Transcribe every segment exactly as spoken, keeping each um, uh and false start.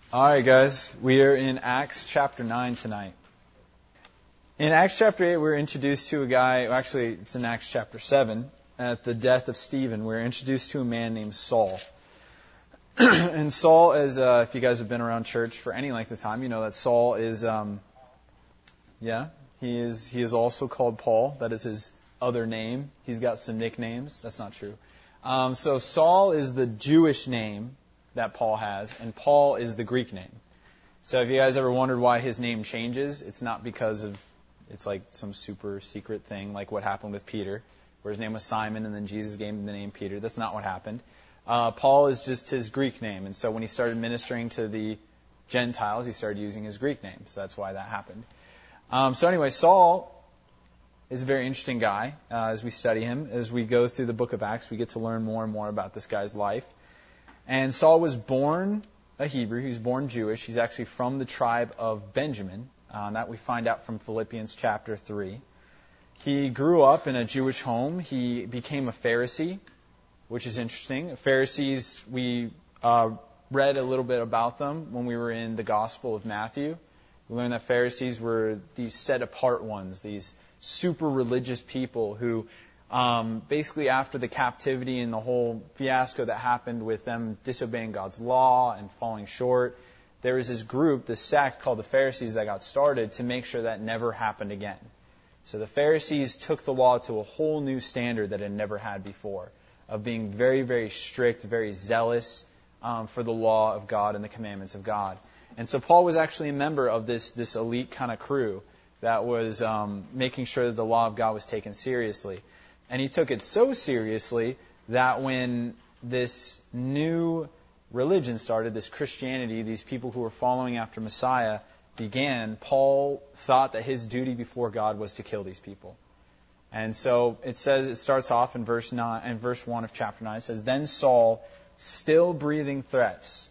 All right, guys. We are in Acts chapter nine tonight. In Acts chapter eight, we're introduced to a guy, actually, it's in Acts chapter seven. At the death of Stephen, we're introduced to a man named Saul. And Saul, as uh, if you guys have been around church for any length of time, you know that Saul is, um, yeah, he is he is also called Paul. That is his other name. He's got some nicknames. That's not true. Um, so Saul is the Jewish name that Paul has, and Paul is the Greek name. So if you guys ever wondered why his name changes, it's not because of, it's like some super secret thing like what happened with Peter, where his name was Simon and then Jesus gave him the name Peter. That's not what happened. Uh, Paul is just his Greek name, and so when he started ministering to the Gentiles, he started using his Greek name. So that's why that happened. Um, so anyway, Saul is a very interesting guy uh, as we study him. As we go through the book of Acts, we get to learn more and more about this guy's life. And Saul was born a Hebrew. He was born Jewish. He's actually from the tribe of Benjamin. Uh, that we find out from Philippians chapter three. He grew up in a Jewish home. He became a Pharisee, which is interesting. Pharisees, we uh, read a little bit about them when we were in the Gospel of Matthew. We learned that Pharisees were these set-apart ones, these super religious people who Um, basically, after the captivity and the whole fiasco that happened with them disobeying God's law and falling short, there was this group, this sect called the Pharisees that got started to make sure that never happened again. So the Pharisees took the law to a whole new standard that it never had before, of being very, very strict, very zealous um, for the law of God and the commandments of God. And so Paul was actually a member of this, this elite kind of crew that was um, making sure that the law of God was taken seriously. And he took it so seriously that when this new religion started, this Christianity, these people who were following after Messiah began, Paul thought that his duty before God was to kill these people. And so it says, it starts off in verse nine, in verse one of chapter nine. It says, "Then Saul, still breathing threats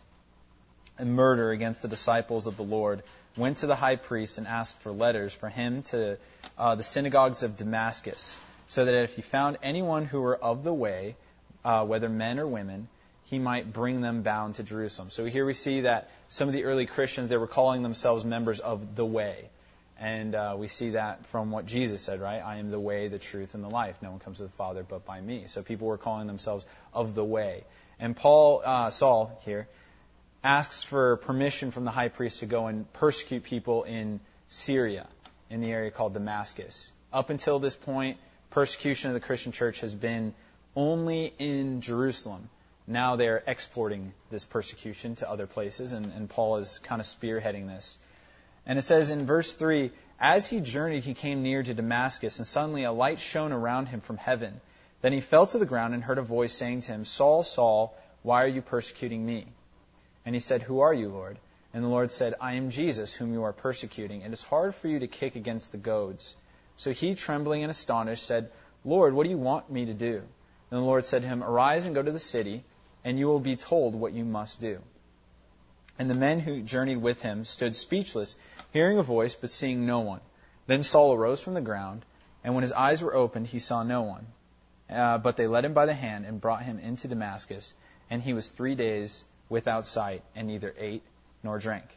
and murder against the disciples of the Lord, went to the high priest and asked for letters for him to uh, the synagogues of Damascus, so that if he found anyone who were of the way, uh, whether men or women, he might bring them bound to Jerusalem." So here we see that some of the early Christians, they were calling themselves members of the way. And uh, we see that from what Jesus said, right? "I am the way, the truth, and the life. No one comes to the Father but by me." So people were calling themselves of the way. And Paul, uh, Saul here, asks for permission from the high priest to go and persecute people in Syria, in the area called Damascus. Up until this point, persecution of the Christian church has been only in Jerusalem. Now they're exporting this persecution to other places, and, and Paul is kind of spearheading this. And it says in verse three, "As he journeyed, he came near to Damascus, and suddenly a light shone around him from heaven. Then he fell to the ground and heard a voice saying to him, 'Saul, Saul, why are you persecuting me?' And he said, 'Who are you, Lord?' And the Lord said, 'I am Jesus, whom you are persecuting. It is hard for you to kick against the goads.' So he, trembling and astonished, said, 'Lord, what do you want me to do?' And the Lord said to him, 'Arise and go to the city, and you will be told what you must do.' And the men who journeyed with him stood speechless, hearing a voice, but seeing no one. Then Saul arose from the ground, and when his eyes were opened, he saw no one. Uh, but they led him by the hand and brought him into Damascus, and he was three days without sight, and neither ate nor drank."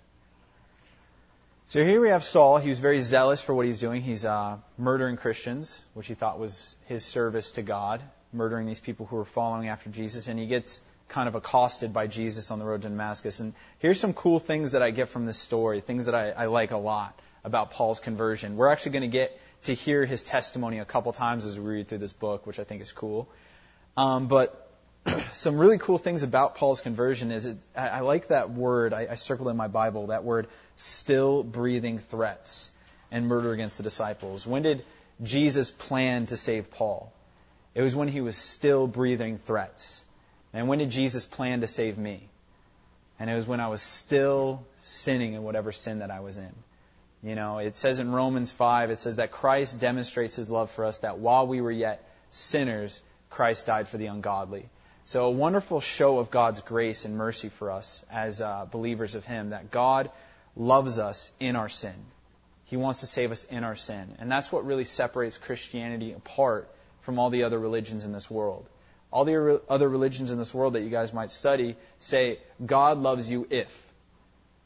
So here we have Saul. He was very zealous for what he's doing. He's uh, murdering Christians, which he thought was his service to God, murdering these people who were following after Jesus. And he gets kind of accosted by Jesus on the road to Damascus. And here's some cool things that I get from this story, things that I, I like a lot about Paul's conversion. We're actually going to get to hear his testimony a couple times as we read through this book, which I think is cool. Um, but some really cool things about Paul's conversion is it, I, I like that word, I, I circled in my Bible, that word, still breathing threats and murder against the disciples. When did Jesus plan to save Paul? It was when he was still breathing threats. And when did Jesus plan to save me? And it was when I was still sinning in whatever sin that I was in. You know, it says in Romans five, it says that Christ demonstrates his love for us, that while we were yet sinners, Christ died for the ungodly. So a wonderful show of God's grace and mercy for us as uh, believers of him, that God loves us in our sin. He wants to save us in our sin. And that's what really separates Christianity apart from all the other religions in this world. All the other religions in this world that you guys might study say, God loves you if.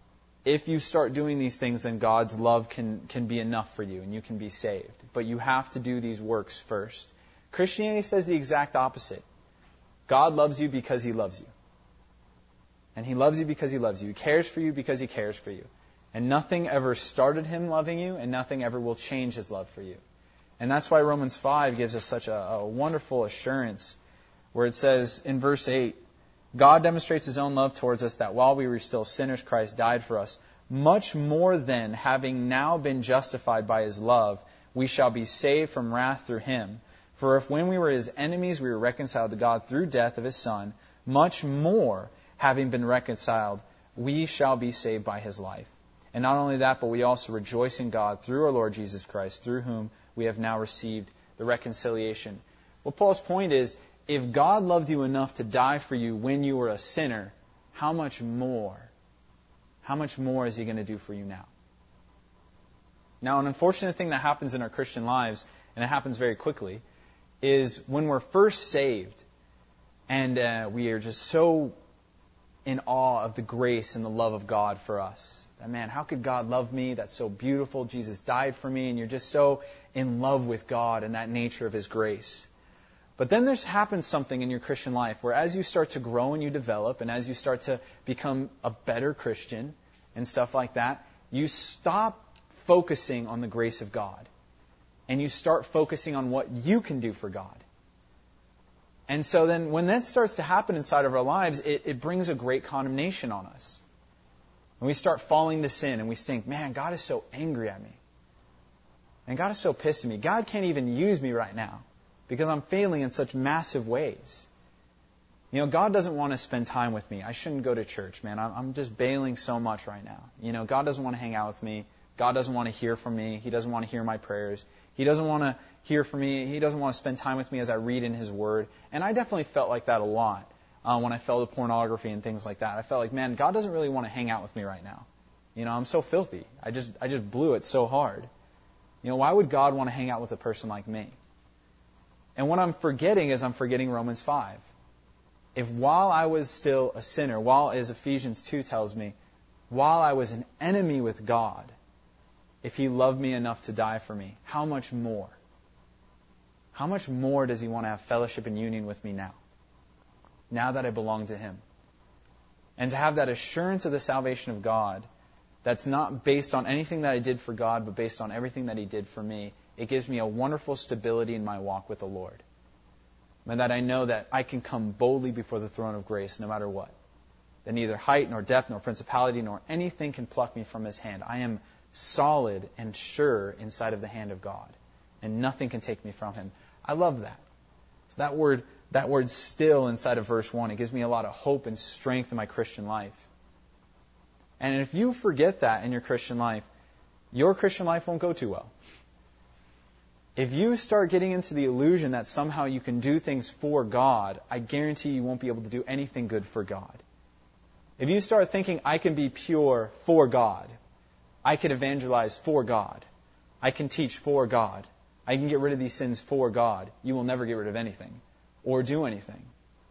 if you start doing these things, then God's love can, can be enough for you and you can be saved. But you have to do these works first. Christianity says the exact opposite. God loves you because He loves you. And He loves you because He loves you. He cares for you because He cares for you. And nothing ever started Him loving you, and nothing ever will change His love for you. And that's why Romans five gives us such a, a wonderful assurance, where it says in verse eight, God demonstrates His own love towards us, that while we were still sinners, Christ died for us. Much more then, having now been justified by His love, we shall be saved from wrath through Him. For if when we were His enemies, we were reconciled to God through death of His Son, much more, having been reconciled, we shall be saved by His life. And not only that, but we also rejoice in God through our Lord Jesus Christ, through whom we have now received the reconciliation. Well, Paul's point is, if God loved you enough to die for you when you were a sinner, how much more, how much more is He going to do for you now? Now, an unfortunate thing that happens in our Christian lives, and it happens very quickly, is when we're first saved, and uh, we are just so in awe of the grace and the love of God for us. That, man, how could God love me? That's so beautiful. Jesus died for me. And you're just so in love with God and that nature of His grace. But then there's happens something in your Christian life where as you start to grow and you develop, and as you start to become a better Christian and stuff like that, you stop focusing on the grace of God. And you start focusing on what you can do for God. And so then when that starts to happen inside of our lives, it, it brings a great condemnation on us. And we start falling to sin and we think, man, God is so angry at me. And God is so pissed at me. God can't even use me right now because I'm failing in such massive ways. You know, God doesn't want to spend time with me. I shouldn't go to church, man. I'm, I'm just bailing so much right now. You know, God doesn't want to hang out with me. God doesn't want to hear from me. He doesn't want to hear my prayers. He doesn't want to hear from me. He doesn't want to spend time with me as I read in His Word. And I definitely felt like that a lot uh, when I fell to pornography and things like that. I felt like, man, God doesn't really want to hang out with me right now. You know, I'm so filthy. I just I just blew it so hard. You know, why would God want to hang out with a person like me? And what I'm forgetting is I'm forgetting Romans five. If while I was still a sinner, while, as Ephesians two tells me, while I was an enemy with God, if He loved me enough to die for me, how much more? How much more does He want to have fellowship and union with me now? Now that I belong to Him. And to have that assurance of the salvation of God that's not based on anything that I did for God, but based on everything that He did for me, it gives me a wonderful stability in my walk with the Lord. And that I know that I can come boldly before the throne of grace no matter what. That neither height nor depth nor principality nor anything can pluck me from His hand. I am solid and sure inside of the hand of God. And nothing can take me from Him. I love that. So that word, that word still inside of verse one, it gives me a lot of hope and strength in my Christian life. And if you forget that in your Christian life, your Christian life won't go too well. If you start getting into the illusion that somehow you can do things for God, I guarantee you won't be able to do anything good for God. If you start thinking, I can be pure for God, I can evangelize for God, I can teach for God, I can get rid of these sins for God, you will never get rid of anything or do anything.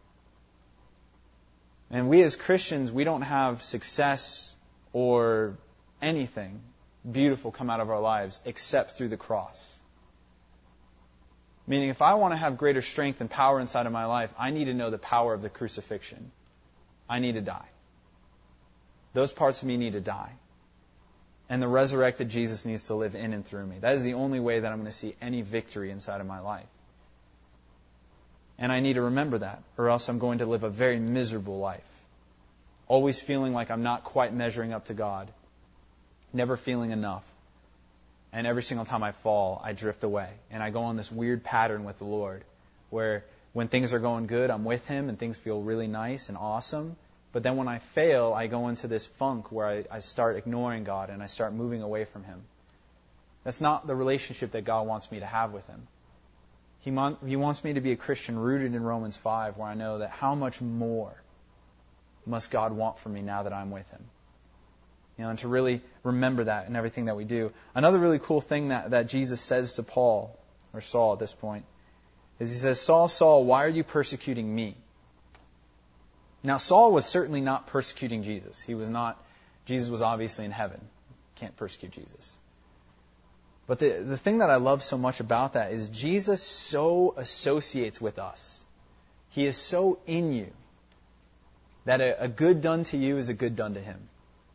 And we as Christians, we don't have success or anything beautiful come out of our lives except through the cross. Meaning, if I want to have greater strength and power inside of my life, I need to know the power of the crucifixion. I need to die. Those parts of me need to die. And the resurrected Jesus needs to live in and through me. That is the only way that I'm going to see any victory inside of my life. And I need to remember that, or else I'm going to live a very miserable life. Always feeling like I'm not quite measuring up to God. Never feeling enough. And every single time I fall, I drift away. And I go on this weird pattern with the Lord, where when things are going good, I'm with Him and things feel really nice and awesome. But then when I fail, I go into this funk where I, I start ignoring God and I start moving away from Him. That's not the relationship that God wants me to have with Him. He, mon- he wants me to be a Christian rooted in Romans five, where I know that how much more must God want from me now that I'm with Him. You know, and to really remember that in everything that we do. Another really cool thing that, that Jesus says to Paul, or Saul at this point, is He says, Saul, Saul, why are you persecuting me? Now, Saul was certainly not persecuting Jesus. He was not Jesus was obviously in heaven. Can't persecute Jesus. But the, the thing that I love so much about that is Jesus so associates with us. He is so in you that a, a good done to you is a good done to Him.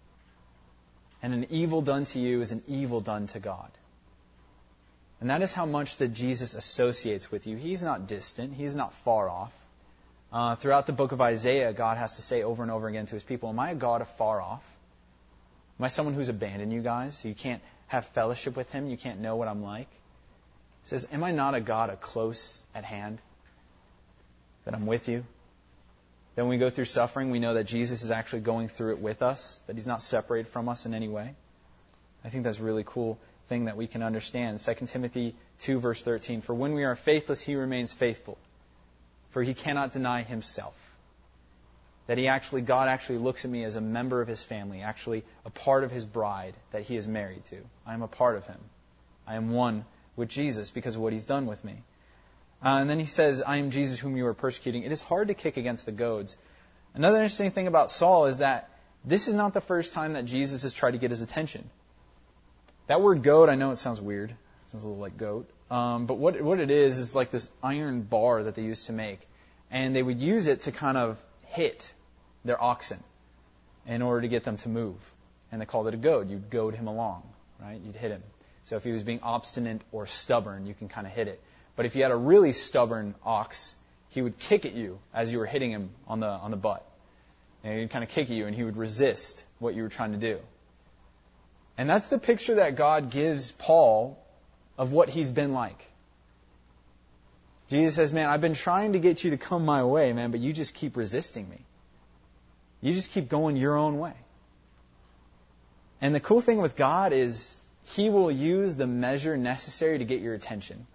And an evil done to you is an evil done to God. And that is how much that Jesus associates with you. He's not distant. He's not far off. Uh, throughout the book of Isaiah, God has to say over and over again to His people, am I a God afar off? Am I someone who's abandoned you guys so you can't have fellowship with Him? You can't know what I'm like? He says, am I not a God a close at hand? That I'm with you? Then when we go through suffering, we know that Jesus is actually going through it with us, that He's not separated from us in any way. I think that's a really cool thing that we can understand. Second Timothy two, verse thirteen, for when we are faithless, He remains faithful, for He cannot deny Himself. That He actually, God actually looks at me as a member of His family, actually a part of His bride that He is married to. I am a part of Him. I am one with Jesus because of what He's done with me. Uh, and then He says, I am Jesus whom you are persecuting. It is hard to kick against the goads. Another interesting thing about Saul is that this is not the first time that Jesus has tried to get his attention. That word goad, I know it sounds weird. It sounds a little like goat. Um, but what what it is is like this iron bar that they used to make. And they would use it to kind of hit their oxen in order to get them to move. And they called it a goad. You'd goad him along, right? You'd hit him. So if he was being obstinate or stubborn, you can kind of hit it. But if you had a really stubborn ox, he would kick at you as you were hitting him on the on the butt. And he'd kind of kick at you, and he would resist what you were trying to do. And that's the picture that God gives Paul of what he's been like. Jesus says, man, I've been trying to get you to come my way, man, but you just keep resisting me. You just keep going your own way. And the cool thing with God is He will use the measure necessary to get your attention.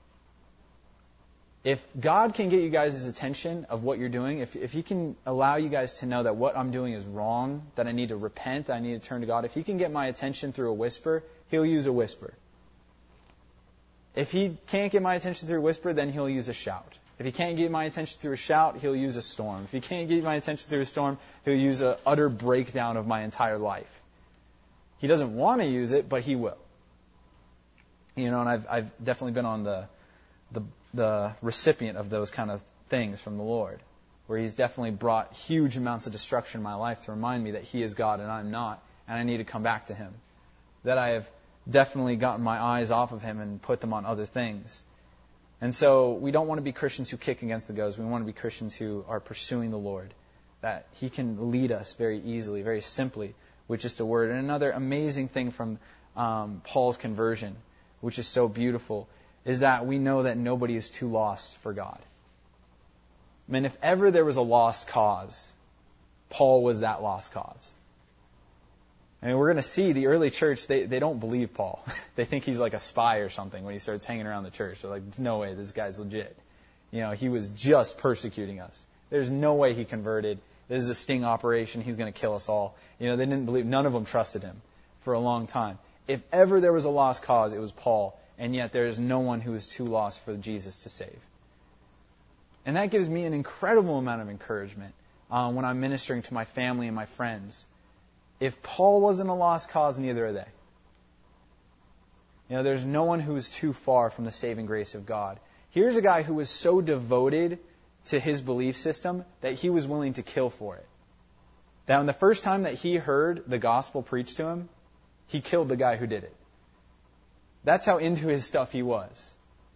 If God can get you guys' attention of what you're doing, if, if He can allow you guys to know that what I'm doing is wrong, that I need to repent, I need to turn to God, if He can get my attention through a whisper, He'll use a whisper. If He can't get my attention through a whisper, then He'll use a shout. If He can't get my attention through a shout, He'll use a storm. If He can't get my attention through a storm, He'll use an utter breakdown of my entire life. He doesn't want to use it, but He will. You know, and I've I've definitely been on the the the recipient of those kind of things from the Lord, where He's definitely brought huge amounts of destruction in my life to remind me that He is God and I'm not, and I need to come back to Him. That I have definitely gotten my eyes off of Him and put them on other things. And so we don't want to be Christians who kick against the goads. We want to be Christians who are pursuing the Lord, that He can lead us very easily, very simply, with just a word. And another amazing thing from um, Paul's conversion, which is so beautiful, is that we know that nobody is too lost for God. I mean, if ever there was a lost cause, Paul was that lost cause. I mean, we're going to see the early church, they, they don't believe Paul. They think he's like a spy or something when he starts hanging around the church. They're like, there's no way this guy's legit. You know, he was just persecuting us. There's no way he converted. This is a sting operation. He's going to kill us all. You know, they didn't believe, none of them trusted him for a long time. If ever there was a lost cause, it was Paul. And yet there is no one who is too lost for Jesus to save. And that gives me an incredible amount of encouragement uh, when I'm ministering to my family and my friends. If Paul wasn't a lost cause, neither are they. You know, there's no one who is too far from the saving grace of God. Here's a guy who was so devoted to his belief system that he was willing to kill for it. That when the first time that he heard the gospel preached to him, he killed the guy who did it. That's how into his stuff he was.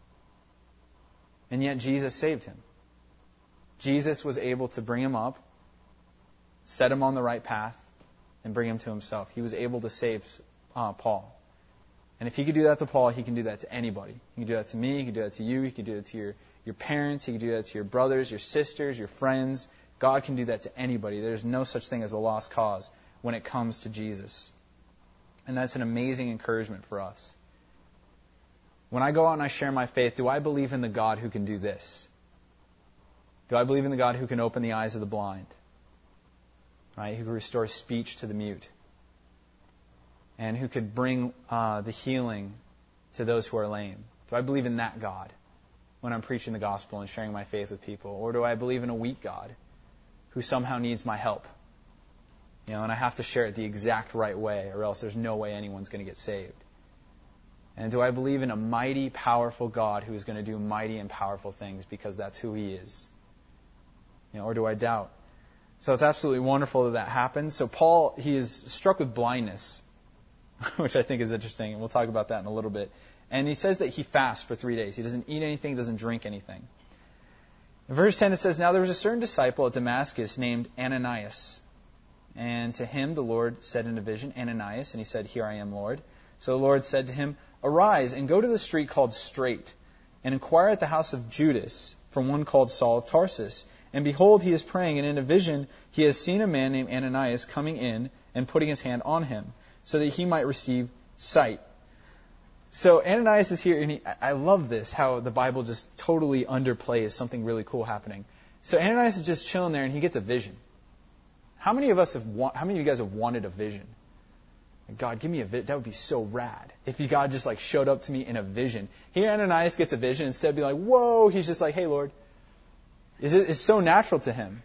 And yet Jesus saved him. Jesus was able to bring him up, set him on the right path, and bring him to Himself. He was able to save uh, Paul. And if He could do that to Paul, He can do that to anybody. He can do that to me, He can do that to you, He can do that to your, your parents, He can do that to your brothers, your sisters, your friends. God can do that to anybody. There's no such thing as a lost cause when it comes to Jesus. And that's an amazing encouragement for us. When I go out and I share my faith, do I believe in the God who can do this? Do I believe in the God who can open the eyes of the blind? Right? Who can restore speech to the mute? And who could bring uh, the healing to those who are lame? Do I believe in that God when I'm preaching the gospel and sharing my faith with people? Or do I believe in a weak God who somehow needs my help You know, and I have to share it the exact right way, or else there's no way anyone's going to get saved. And do I believe in a mighty, powerful God who is going to do mighty and powerful things because that's who He is? You know, or do I doubt? So it's absolutely wonderful that that happens. So Paul, he is struck with blindness, which I think is interesting, and we'll talk about that in a little bit. And he says that he fasts for three days. He doesn't eat anything, doesn't drink anything. In verse ten it says, "Now there was a certain disciple at Damascus named Ananias. And to him the Lord said in a vision, 'Ananias,' and he said, 'Here I am, Lord.' So the Lord said to him, 'Arise and go to the street called Straight, and inquire at the house of Judas from one called Saul of Tarsus. And behold, he is praying, and in a vision he has seen a man named Ananias coming in and putting his hand on him, so that he might receive sight.'" So Ananias is here, and he, I love this, how the Bible just totally underplays something really cool happening. So Ananias is just chilling there, and he gets a vision. How many of us have? Wa- how many of you guys have wanted a vision? God, give me a vision. That would be so rad. If you, God just like showed up to me in a vision. Here Ananias gets a vision. Instead of being like, whoa, he's just like, hey, Lord. It's, it's so natural to him.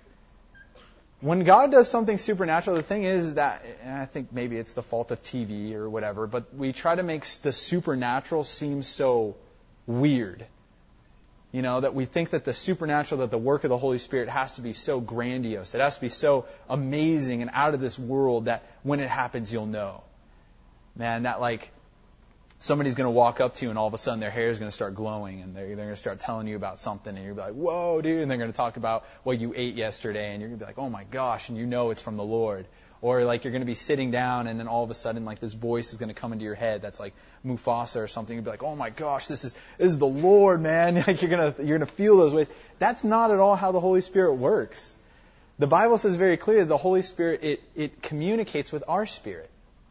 When God does something supernatural, the thing is that, and I think maybe it's the fault of T V or whatever, but we try to make the supernatural seem so weird. You know, that we think that the supernatural, that the work of the Holy Spirit has to be so grandiose. It has to be so amazing and out of this world that when it happens, you'll know. Man, that like somebody's going to walk up to you and all of a sudden their hair is going to start glowing and they're, they're going to start telling you about something and you're going to be like, whoa, dude. And they're going to talk about what you ate yesterday and you're going to be like, oh my gosh, and you know it's from the Lord. Or like you're going to be sitting down and then all of a sudden like this voice is going to come into your head that's like Mufasa or something. You'll be like, oh my gosh, this is this is the Lord, man. Like you're going to you're going to feel those ways. That's not at all how the Holy Spirit works. The Bible says very clearly the Holy Spirit, it, it communicates with our spirit.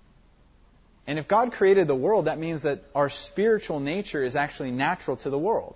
And if God created the world, that means that our spiritual nature is actually natural to the world.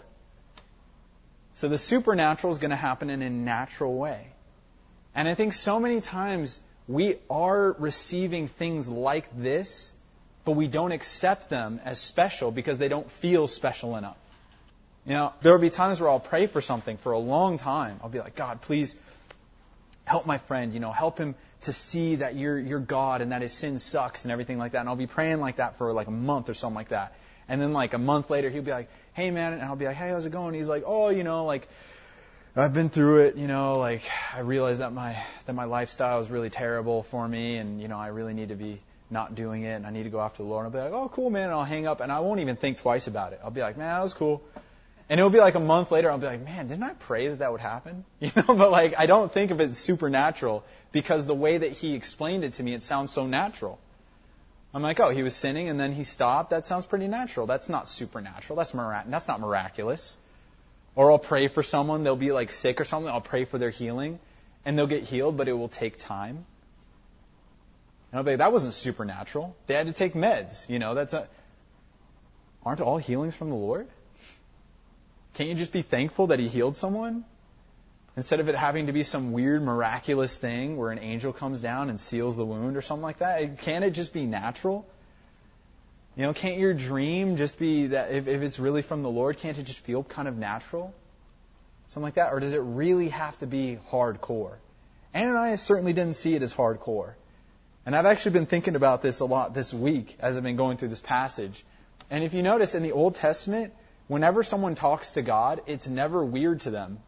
So the supernatural is going to happen in a natural way. And I think so many times we are receiving things like this, but we don't accept them as special because they don't feel special enough. You know, there will be times where I'll pray for something for a long time. I'll be like, God, please help my friend, you know, help him to see that you're, you're God and that his sin sucks and everything like that. And I'll be praying like that for like a month or something like that. And then like a month later, he'll be like, hey man, and I'll be like, hey, how's it going? And he's like, oh, you know, like, I've been through it, you know, like I realized that my that my lifestyle is really terrible for me and, you know, I really need to be not doing it and I need to go after the Lord. And I'll be like, oh, cool, man, and I'll hang up and I won't even think twice about it. I'll be like, man, that was cool. And it'll be like a month later, I'll be like, man, didn't I pray that that would happen? You know, but like I don't think of it as supernatural because the way that he explained it to me, it sounds so natural. I'm like, oh, he was sinning and then he stopped. That sounds pretty natural. That's not supernatural. That's mirac- That's not miraculous. Or I'll pray for someone, they'll be like sick or something, I'll pray for their healing, and they'll get healed, but it will take time. And I'll be like, that wasn't supernatural. They had to take meds, you know, that's a, aren't all healings from the Lord? Can't you just be thankful that he healed someone? Instead of it having to be some weird miraculous thing where an angel comes down and seals the wound or something like that, can't it just be natural? You know, can't your dream just be that if, if it's really from the Lord, can't it just feel kind of natural? Something like that? Or does it really have to be hardcore? Ananias certainly didn't see it as hardcore. And I've actually been thinking about this a lot this week as I've been going through this passage. And if you notice in the Old Testament, whenever someone talks to God, it's never weird to them.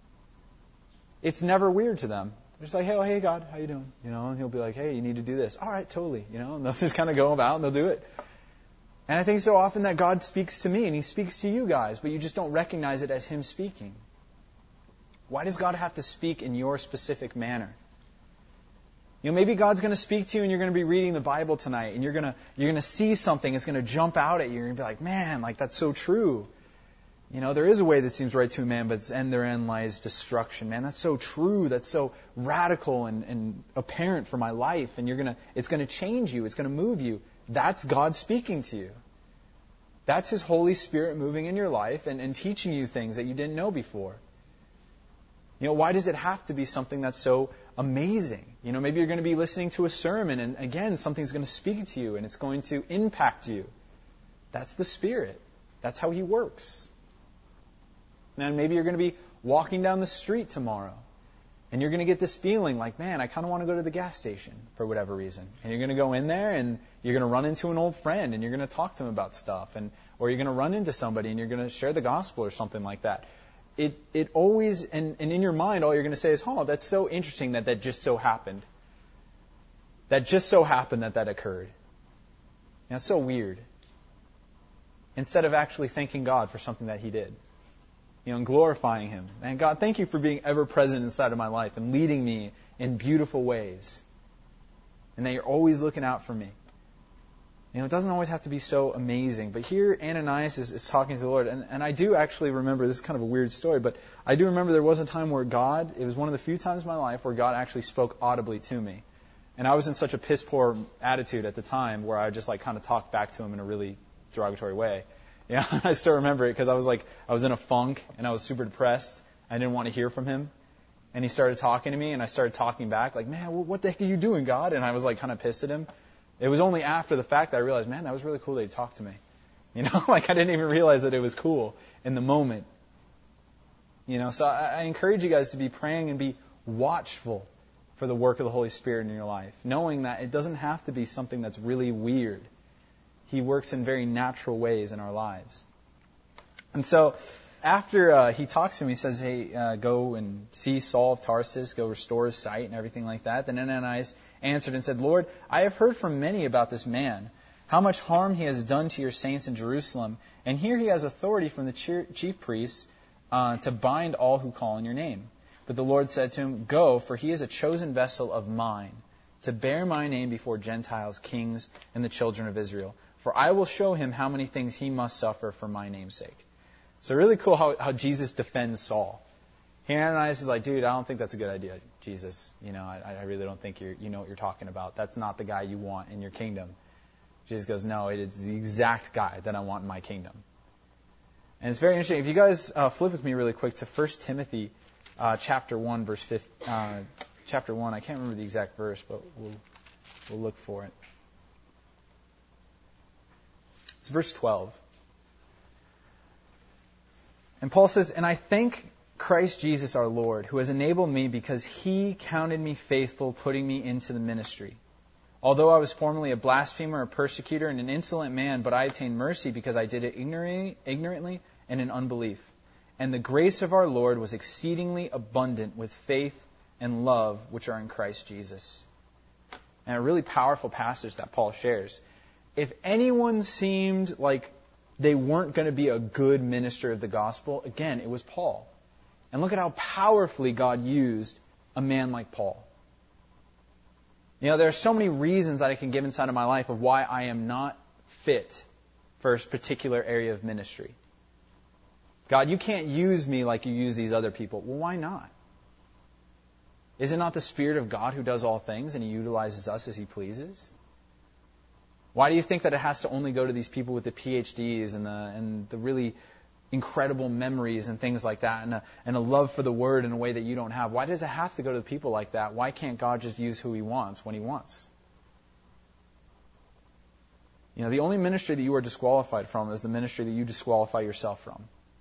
It's never weird to them. They're just like, hey, hey God, how you doing? You know, and he'll be like, hey, you need to do this. All right, totally. You know, and they'll just kind of go about and they'll do it. And I think so often that God speaks to me and he speaks to you guys, but you just don't recognize it as him speaking. Why does God have to speak in your specific manner? You know, maybe God's going to speak to you and you're going to be reading the Bible tonight and you're going to you're going to see something that's going to jump out at you. You're going to be like, man, like that's so true. You know, there is a way that seems right to a man, but its end therein lies destruction. Man, that's so true. That's so radical and, and apparent for my life. And you're going to, it's going to change you. It's going to move you. That's God speaking to you. That's His Holy Spirit moving in your life and, and teaching you things that you didn't know before. You know, why does it have to be something that's so amazing? You know, maybe you're going to be listening to a sermon and again, something's going to speak to you and it's going to impact you. That's the Spirit. That's how He works. And maybe you're going to be walking down the street tomorrow And you're going to get this feeling like, man, I kind of want to go to the gas station for whatever reason. And you're going to go in there and you're going to run into an old friend and you're going to talk to them about stuff. And or you're going to run into somebody and you're going to share the gospel or something like that. It it always, and, and in your mind, all you're going to say is, oh, that's so interesting that that just so happened. That just so happened that that occurred. You know, it's so weird. Instead of actually thanking God for something that He did. You know, and glorifying Him. And God, thank you for being ever present inside of my life and leading me in beautiful ways. And that you're always looking out for me. You know, it doesn't always have to be so amazing. But here Ananias is, is talking to the Lord. And, and I do actually remember, this is kind of a weird story, but I do remember there was a time where God, it was one of the few times in my life where God actually spoke audibly to me. And I was in such a piss poor attitude at the time where I just like kind of talked back to Him in a really derogatory way. Yeah, I still remember it because I was like, I was in a funk and I was super depressed. I didn't want to hear from Him. And He started talking to me and I started talking back like, man, what the heck are you doing, God? And I was like kind of pissed at Him. It was only after the fact that I realized, man, that was really cool that He talked to me. You know, like I didn't even realize that it was cool in the moment. You know, so I, I encourage you guys to be praying and be watchful for the work of the Holy Spirit in your life, knowing that it doesn't have to be something that's really weird. He works in very natural ways in our lives. And so after uh, he talks to him, he says, hey, uh, go and see Saul of Tarsus, go restore his sight and everything like that. Then Ananias answered and said, Lord, I have heard from many about this man, how much harm he has done to your saints in Jerusalem. And here he has authority from the chief priests uh, to bind all who call on your name. But the Lord said to him, go, for he is a chosen vessel of mine, to bear my name before Gentiles, kings, and the children of Israel. For I will show him how many things he must suffer for my name's sake. So really cool how, how Jesus defends Saul. Here Ananias is like, dude, I don't think that's a good idea, Jesus. You know, I, I really don't think you're, you know what you're talking about. That's not the guy you want in your kingdom. Jesus goes, no, it is the exact guy that I want in my kingdom. And it's very interesting. If you guys uh, flip with me really quick to First Timothy uh, chapter one, verse fifty, uh, chapter one. I can't remember the exact verse, but we'll we'll look for it. It's verse twelve. And Paul says, and I thank Christ Jesus our Lord, who has enabled me because He counted me faithful, putting me into the ministry. Although I was formerly a blasphemer, a persecutor, and an insolent man, but I obtained mercy because I did it ignorantly, ignorantly and in unbelief. And the grace of our Lord was exceedingly abundant with faith and love which are in Christ Jesus. And a really powerful passage that Paul shares. If anyone seemed like they weren't going to be a good minister of the gospel, again, it was Paul. And look at how powerfully God used a man like Paul. You know, there are so many reasons that I can give inside of my life of why I am not fit for a particular area of ministry. God, you can't use me like you use these other people. Well, why not? Is it not the Spirit of God who does all things and He utilizes us as He pleases? Why do you think that it has to only go to these people with the P H Ds and the and the really incredible memories and things like that, and a, and a love for the Word in a way that you don't have? Why does it have to go to the people like that? Why can't God just use who He wants when He wants? You know, the only ministry that you are disqualified from is the ministry that you disqualify yourself from.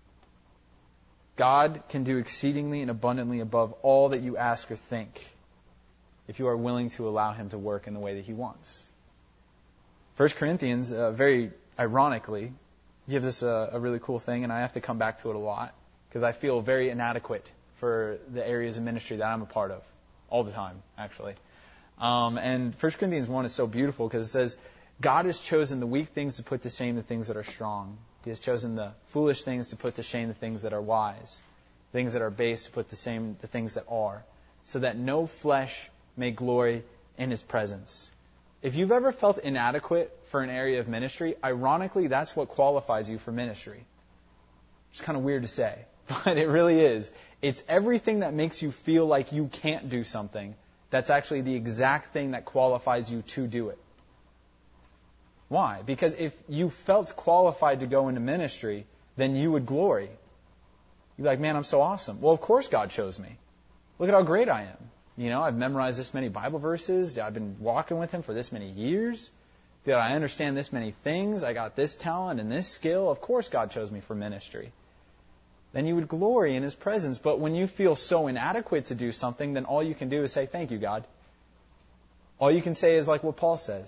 God can do exceedingly and abundantly above all that you ask or think if you are willing to allow Him to work in the way that He wants. First Corinthians, uh, very ironically, gives us a, a really cool thing, and I have to come back to it a lot because I feel very inadequate for the areas of ministry that I'm a part of all the time, actually. Um, and First Corinthians one is so beautiful because it says, God has chosen the weak things to put to shame the things that are strong. He has chosen the foolish things to put to shame the things that are wise, things that are base to put to shame the things that are, so that no flesh may glory in His presence. If you've ever felt inadequate for an area of ministry, ironically, that's what qualifies you for ministry. It's kind of weird to say, but it really is. It's everything that makes you feel like you can't do something that's actually the exact thing that qualifies you to do it. Why? Because if you felt qualified to go into ministry, then you would glory. You'd be like, man, I'm so awesome. Well, of course God chose me. Look at how great I am. You know, I've memorized this many Bible verses. I've been walking with Him for this many years. Did I understand this many things? I got this talent and this skill. Of course God chose me for ministry. then you would glory in His presence. But when you feel so inadequate to do something, then all you can do is say, thank you, God. All you can say is like what Paul says.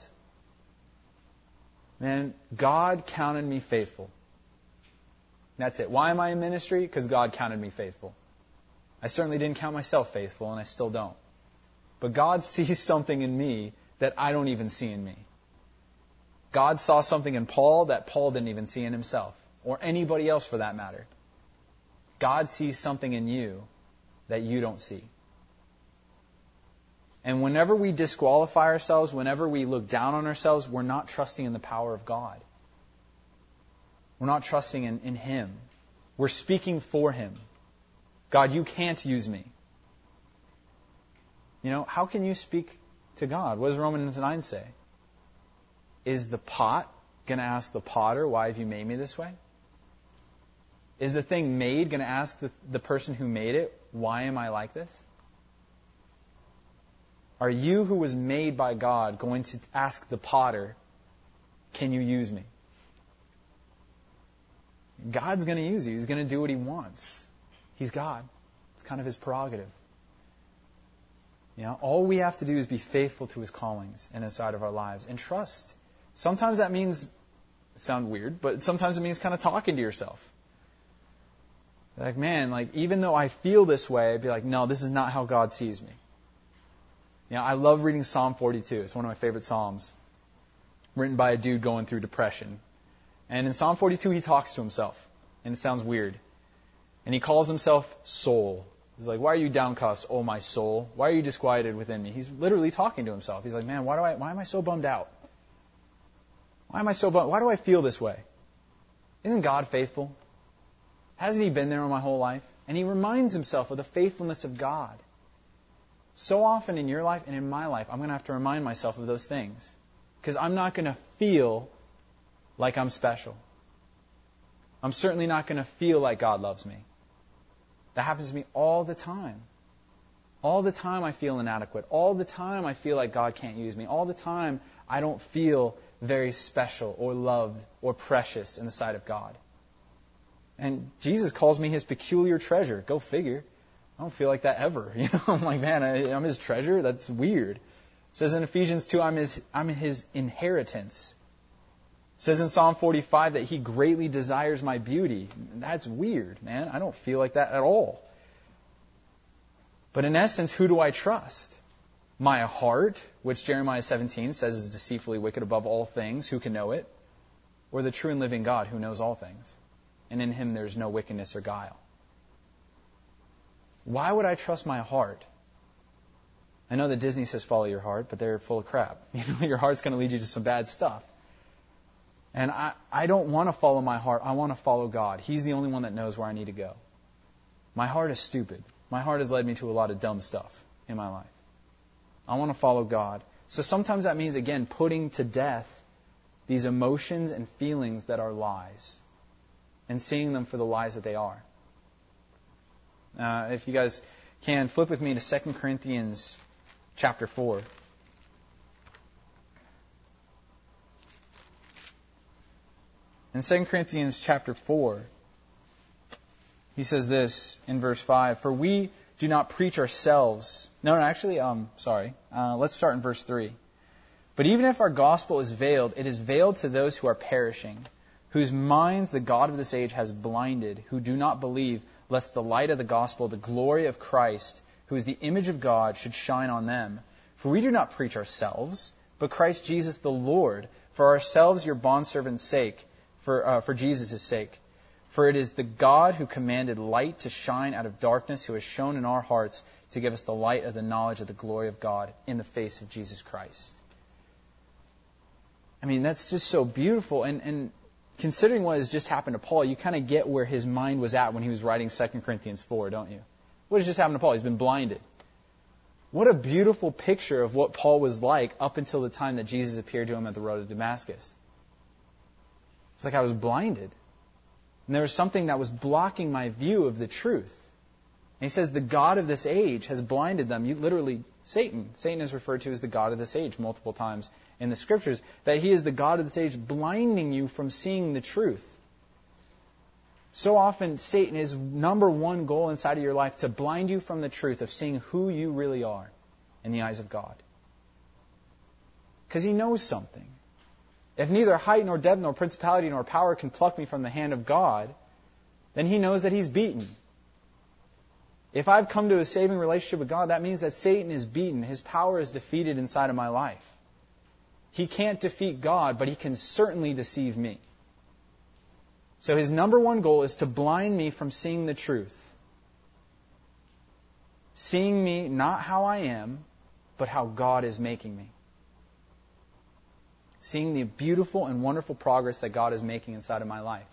Man, God counted me faithful. That's it. Why am I in ministry? Because God counted me faithful. I certainly didn't count myself faithful, and I still don't. But God sees something in me that I don't even see in me. God saw something in Paul that Paul didn't even see in himself, or anybody else for that matter. God sees something in you that you don't see. And whenever we disqualify ourselves, whenever we look down on ourselves, we're not trusting in the power of God. We're not trusting in, in Him. We're speaking for Him. God, you can't use me. You know, how can you speak to God? What does Romans nine say? Is the pot going to ask the potter, why have you made me this way? Is the thing made going to ask the, the person who made it, why am I like this? Are you who was made by God going to ask the potter, can you use me? God's going to use you. He's going to do what He wants. He's God. It's kind of His prerogative. You know, all we have to do is be faithful to His callings and inside of our lives and trust. Sometimes that means, sound weird, but sometimes it means kind of talking to yourself. Like, man, like even though I feel this way, I'd be like, no, this is not how God sees me. You know, I love reading Psalm forty-two. It's one of my favorite psalms, written by a dude going through depression. And in Psalm forty-two, he talks to himself, and it sounds weird. And he calls himself soul. He's like, why are you downcast, oh my soul? Why are you disquieted within me? He's literally talking to himself. He's like, man, why do I? Why am I so bummed out? Why am I so bummed? Why do I feel this way? Isn't God faithful? Hasn't He been there my whole life? And he reminds himself of the faithfulness of God. So often in your life and in my life, I'm going to have to remind myself of those things. Because I'm not going to feel like I'm special. I'm certainly not going to feel like God loves me. That happens to me all the time. All the time I feel inadequate. All the time I feel like God can't use me. All the time I don't feel very special or loved or precious in the sight of God. And Jesus calls me His peculiar treasure. Go figure. I don't feel like that ever. You know, I'm like, man, I, I'm His treasure? That's weird. It says in Ephesians two, I'm His, I'm His inheritance. It says in Psalm forty-five that He greatly desires my beauty. That's weird, man. I don't feel like that at all. But in essence, who do I trust? My heart, which Jeremiah seventeen says is deceitfully wicked above all things. Who can know it? Or the true and living God who knows all things. And in Him there's no wickedness or guile. Why would I trust my heart? I know that Disney says follow your heart, but they're full of crap. You know, your heart's going to lead you to some bad stuff. And I, I don't want to follow my heart. I want to follow God. He's the only one that knows where I need to go. My heart is stupid. My heart has led me to a lot of dumb stuff in my life. I want to follow God. So sometimes that means, again, putting to death these emotions and feelings that are lies and seeing them for the lies that they are. Uh, if you guys can, flip with me to Second Corinthians chapter four. In Second Corinthians chapter four, he says this in verse five, for we do not preach ourselves. No, no, actually, um, sorry. Uh, let's start in verse three. But even if our gospel is veiled, it is veiled to those who are perishing, whose minds the God of this age has blinded, who do not believe, lest the light of the gospel, the glory of Christ, who is the image of God, should shine on them. For we do not preach ourselves, but Christ Jesus the Lord, for ourselves your bondservants' sake, for, uh, for Jesus' sake. For it is the God who commanded light to shine out of darkness, who has shone in our hearts to give us the light of the knowledge of the glory of God in the face of Jesus Christ. I mean, that's just so beautiful. And, and considering what has just happened to Paul, you kind of get where his mind was at when he was writing Second Corinthians four, don't you? What has just happened to Paul? He's been blinded. What a beautiful picture of what Paul was like up until the time that Jesus appeared to him at the road to Damascus. It's like I was blinded. And there was something that was blocking my view of the truth. And he says the God of this age has blinded them. You, literally, Satan. Satan is referred to as the God of this age multiple times in the Scriptures. That he is the God of this age blinding you from seeing the truth. So often, Satan, his number one goal inside of your life to blind you from the truth of seeing who you really are in the eyes of God. Because he knows something. If neither height nor depth nor principality nor power can pluck me from the hand of God, then he knows that he's beaten. If I've come to a saving relationship with God, that means that Satan is beaten. His power is defeated inside of my life. He can't defeat God, but he can certainly deceive me. So his number one goal is to blind me from seeing the truth. Seeing me not how I am, but how God is making me. Seeing the beautiful and wonderful progress that God is making inside of my life.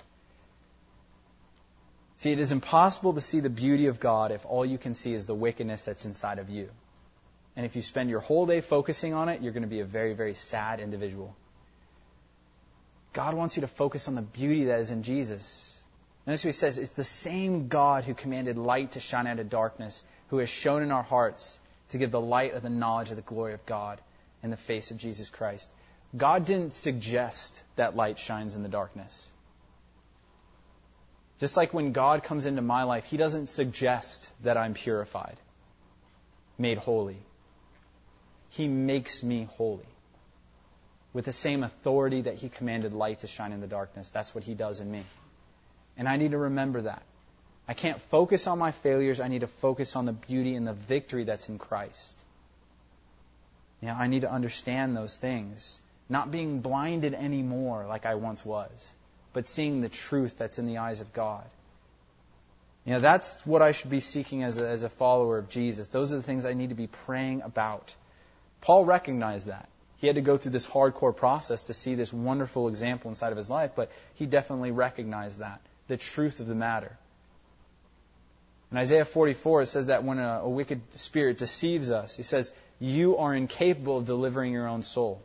See, it is impossible to see the beauty of God if all you can see is the wickedness that's inside of you. And if you spend your whole day focusing on it, you're going to be a very, very sad individual. God wants you to focus on the beauty that is in Jesus. Notice what he says, it's the same God who commanded light to shine out of darkness, who has shown in our hearts to give the light of the knowledge of the glory of God in the face of Jesus Christ. God didn't suggest that light shines in the darkness. Just like when God comes into my life, he doesn't suggest that I'm purified, made holy. He makes me holy. With the same authority that he commanded light to shine in the darkness. That's what he does in me. And I need to remember that. I can't focus on my failures. I need to focus on the beauty and the victory that's in Christ. You know, I need to understand those things. Not being blinded anymore like I once was, but seeing the truth that's in the eyes of God. You know, that's what I should be seeking as a, as a follower of Jesus. Those are the things I need to be praying about. Paul recognized that. He had to go through this hardcore process to see this wonderful example inside of his life, but he definitely recognized that, the truth of the matter. In Isaiah forty-four, it says that when a, a wicked spirit deceives us, he says, you are incapable of delivering your own soul.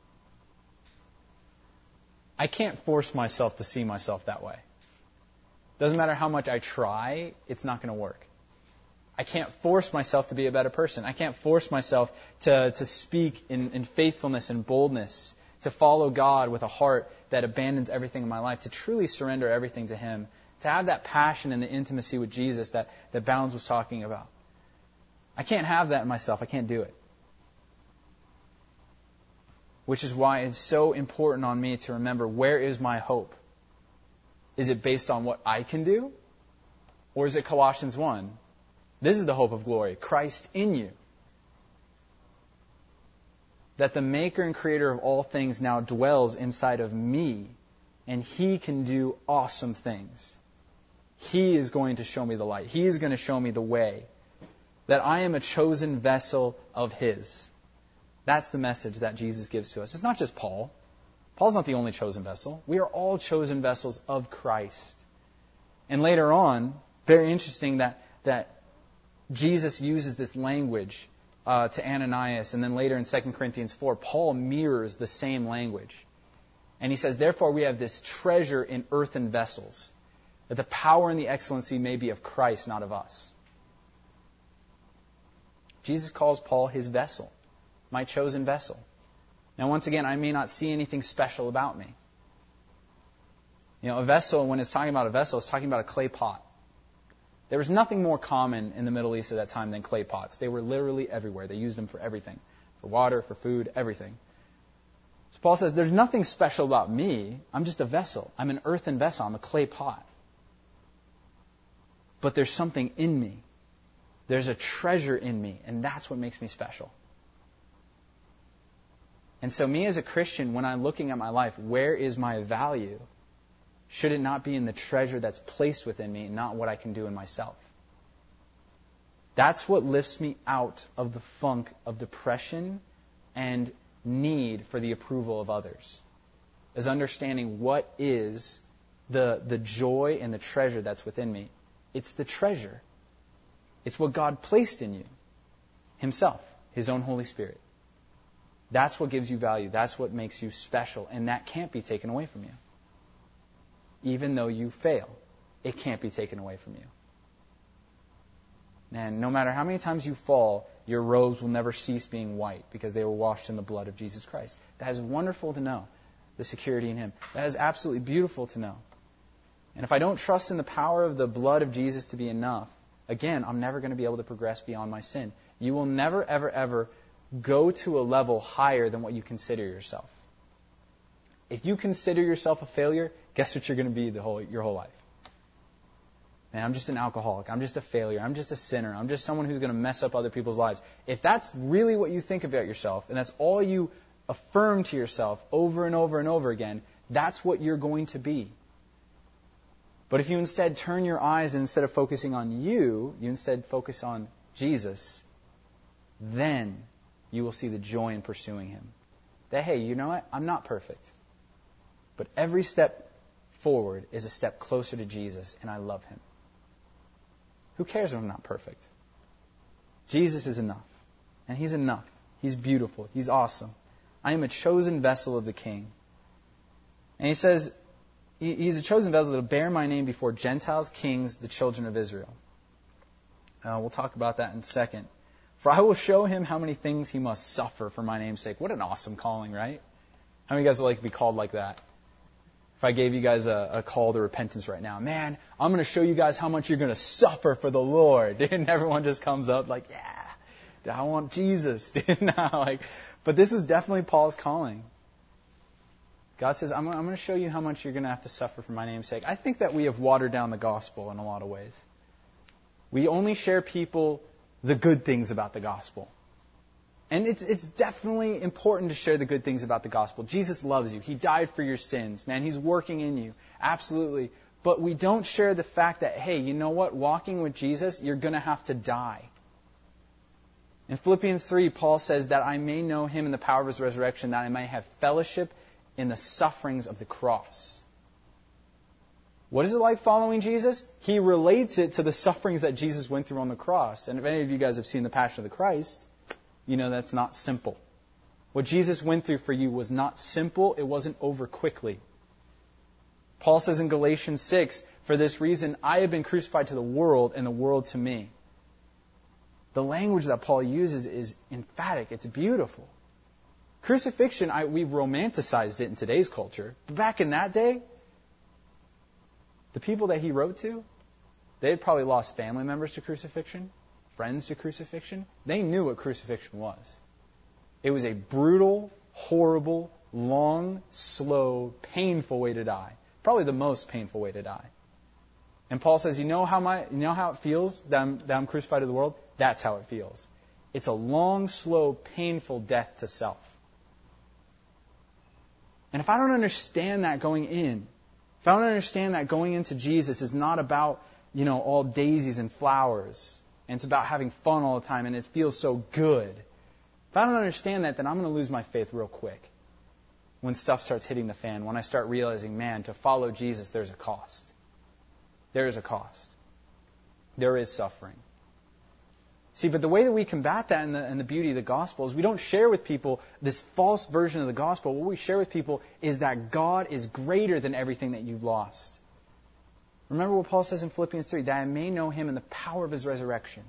I can't force myself to see myself that way. Doesn't matter how much I try, it's not going to work. I can't force myself to be a better person. I can't force myself to, to speak in, in faithfulness and boldness, to follow God with a heart that abandons everything in my life, to truly surrender everything to him, to have that passion and the intimacy with Jesus that, that Bounds was talking about. I can't have that in myself. I can't do it. Which is why it's so important on me to remember, where is my hope? Is it based on what I can do? Or is it Colossians one? This is the hope of glory, Christ in you. That the maker and creator of all things now dwells inside of me, and he can do awesome things. He is going to show me the light. He is going to show me the way. That I am a chosen vessel of his. That's the message that Jesus gives to us. It's not just Paul. Paul's not the only chosen vessel. We are all chosen vessels of Christ. And later on, very interesting that, that Jesus uses this language uh, to Ananias, and then later in Second Corinthians four, Paul mirrors the same language. And he says, therefore we have this treasure in earthen vessels, that the power and the excellency may be of Christ, not of us. Jesus calls Paul his vessel, my chosen vessel. Now, once again, I may not see anything special about me. You know, a vessel, when it's talking about a vessel, it's talking about a clay pot. There was nothing more common in the Middle East at that time than clay pots. They were literally everywhere. They used them for everything. For water, for food, everything. So Paul says, there's nothing special about me. I'm just a vessel. I'm an earthen vessel. I'm a clay pot. But there's something in me. There's a treasure in me, and that's what makes me special. And so me as a Christian, when I'm looking at my life, where is my value? Should it not be in the treasure that's placed within me, not what I can do in myself? That's what lifts me out of the funk of depression and need for the approval of others, is understanding what is the, the joy and the treasure that's within me. It's the treasure. It's what God placed in you, himself, his own Holy Spirit. That's what gives you value. That's what makes you special. And that can't be taken away from you. Even though you fail, it can't be taken away from you. And no matter how many times you fall, your robes will never cease being white because they were washed in the blood of Jesus Christ. That is wonderful to know, the security in him. That is absolutely beautiful to know. And if I don't trust in the power of the blood of Jesus to be enough, again, I'm never going to be able to progress beyond my sin. You will never, ever, ever go to a level higher than what you consider yourself. If you consider yourself a failure, guess what you're going to be the whole your whole life? Man, I'm just an alcoholic. I'm just a failure. I'm just a sinner. I'm just someone who's going to mess up other people's lives. If that's really what you think about yourself, and that's all you affirm to yourself over and over and over again, that's what you're going to be. But if you instead turn your eyes, and instead of focusing on you, you instead focus on Jesus, then you will see the joy in pursuing Him. That, hey, you know what? I'm not perfect. But every step forward is a step closer to Jesus, and I love Him. Who cares if I'm not perfect? Jesus is enough. And He's enough. He's beautiful. He's awesome. I am a chosen vessel of the King. And He says, He's a chosen vessel to bear my name before Gentiles, kings, the children of Israel. Uh, we'll talk about that in a second. For I will show him how many things he must suffer for my name's sake. What an awesome calling, right? How many of you guys would like to be called like that? If I gave you guys a, a call to repentance right now, man, I'm going to show you guys how much you're going to suffer for the Lord. And everyone just comes up like, yeah, I want Jesus. no, like, but this is definitely Paul's calling. God says, I'm, I'm going to show you how much you're going to have to suffer for my name's sake. I think that we have watered down the gospel in a lot of ways. We only share people the good things about the gospel. And it's it's definitely important to share the good things about the gospel. Jesus loves you. He died for your sins. Man, He's working in you. Absolutely. But we don't share the fact that, hey, you know what? Walking with Jesus, you're going to have to die. In Philippians three, Paul says that I may know Him in the power of His resurrection, that I may have fellowship in the sufferings of the cross. What is it like following Jesus? He relates it to the sufferings that Jesus went through on the cross. And if any of you guys have seen The Passion of the Christ, you know that's not simple. What Jesus went through for you was not simple. It wasn't over quickly. Paul says in Galatians six, for this reason, I have been crucified to the world and the world to me. The language that Paul uses is emphatic. It's beautiful. Crucifixion, I, we've romanticized it in today's culture. But back in that day, the people that he wrote to, they had probably lost family members to crucifixion, friends to crucifixion. They knew what crucifixion was. It was a brutal, horrible, long, slow, painful way to die. Probably the most painful way to die. And Paul says, you know how my, you know how it feels that I'm, that I'm crucified to the world? That's how it feels. It's a long, slow, painful death to self. And if I don't understand that going in, if I don't understand that going into Jesus is not about, you know, all daisies and flowers, and it's about having fun all the time, and it feels so good. If I don't understand that, then I'm going to lose my faith real quick when stuff starts hitting the fan, when I start realizing, man, to follow Jesus, there's a cost. There is a cost. There is suffering. See, but the way that we combat that in the, in the beauty of the gospel is we don't share with people this false version of the gospel. What we share with people is that God is greater than everything that you've lost. Remember what Paul says in Philippians three, that I may know Him in the power of His resurrection.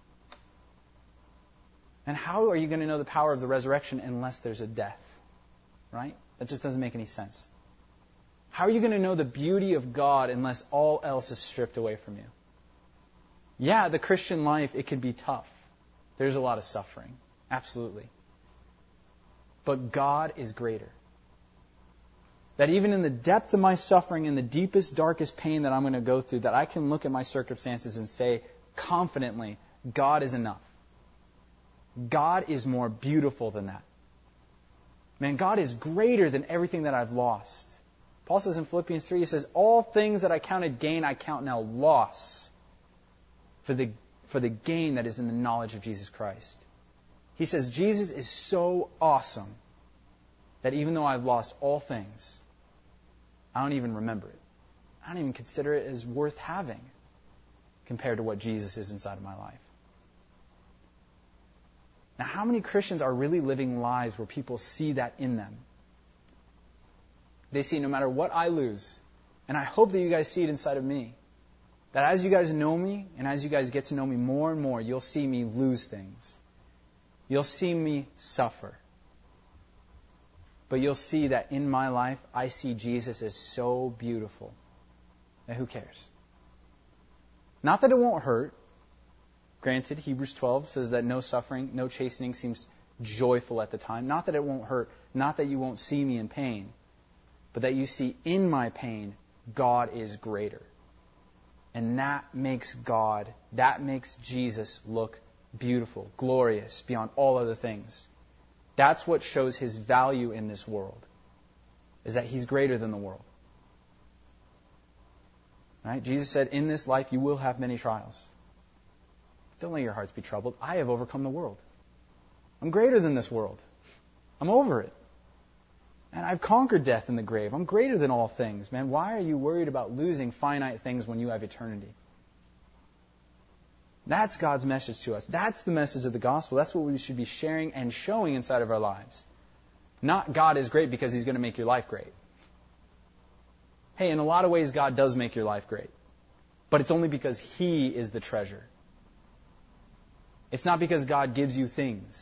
And how are you going to know the power of the resurrection unless there's a death? Right? That just doesn't make any sense. How are you going to know the beauty of God unless all else is stripped away from you? Yeah, the Christian life, it can be tough. There's a lot of suffering. Absolutely. But God is greater. That even in the depth of my suffering, in the deepest, darkest pain that I'm going to go through, that I can look at my circumstances and say confidently, God is enough. God is more beautiful than that. Man, God is greater than everything that I've lost. Paul says in Philippians three, he says, all things that I counted gain, I count now loss for the, for the gain that is in the knowledge of Jesus Christ. He says, Jesus is so awesome that even though I've lost all things, I don't even remember it. I don't even consider it as worth having compared to what Jesus is inside of my life. Now, how many Christians are really living lives where people see that in them? They see no matter what I lose, and I hope that you guys see it inside of me, that as you guys know me, and as you guys get to know me more and more, you'll see me lose things. You'll see me suffer. But you'll see that in my life, I see Jesus as so beautiful then who cares? Not that it won't hurt. Granted, Hebrews twelve says that no suffering, no chastening seems joyful at the time. Not that it won't hurt. Not that you won't see me in pain. But that you see in my pain, God is greater. And that makes God, that makes Jesus look beautiful, glorious, beyond all other things. That's what shows his value in this world, is that he's greater than the world. Right? Jesus said, in this life you will have many trials. Don't let your hearts be troubled. I have overcome the world. I'm greater than this world. I'm over it. And I've conquered death and the grave. I'm greater than all things. Man, why are you worried about losing finite things when you have eternity? That's God's message to us. That's the message of the gospel. That's what we should be sharing and showing inside of our lives. Not God is great because he's going to make your life great. Hey, in a lot of ways, God does make your life great. But it's only because he is the treasure. It's not because God gives you things.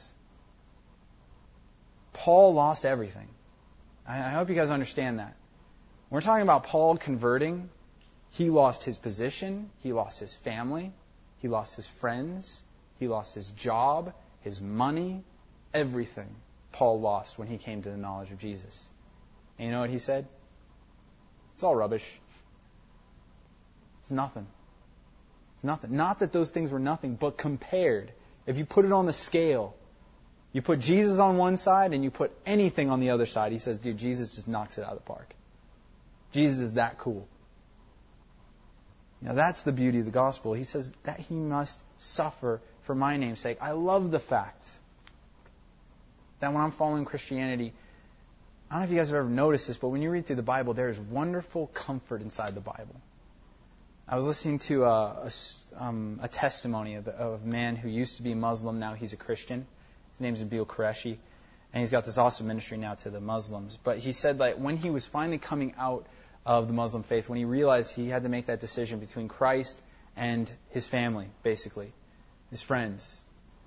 Paul lost everything. I hope you guys understand that. When we're talking about Paul converting, he lost his position, he lost his family, he lost his friends, he lost his job, his money, everything Paul lost when he came to the knowledge of Jesus. And you know what he said? It's all rubbish. It's nothing. It's nothing. Not that those things were nothing, but compared. If you put it on the scale, you put Jesus on one side and you put anything on the other side, he says, dude, Jesus just knocks it out of the park. Jesus is that cool. Now that's the beauty of the gospel. He says that he must suffer for my name's sake. I love the fact that when I'm following Christianity, I don't know if you guys have ever noticed this, but when you read through the Bible, there is wonderful comfort inside the Bible. I was listening to a, a, um, a testimony of, of a man who used to be Muslim, now he's a Christian. His name is Abil Qureshi, and he's got this awesome ministry now to the Muslims. But he said that when he was finally coming out of the Muslim faith, when he realized he had to make that decision between Christ and his family, basically, his friends,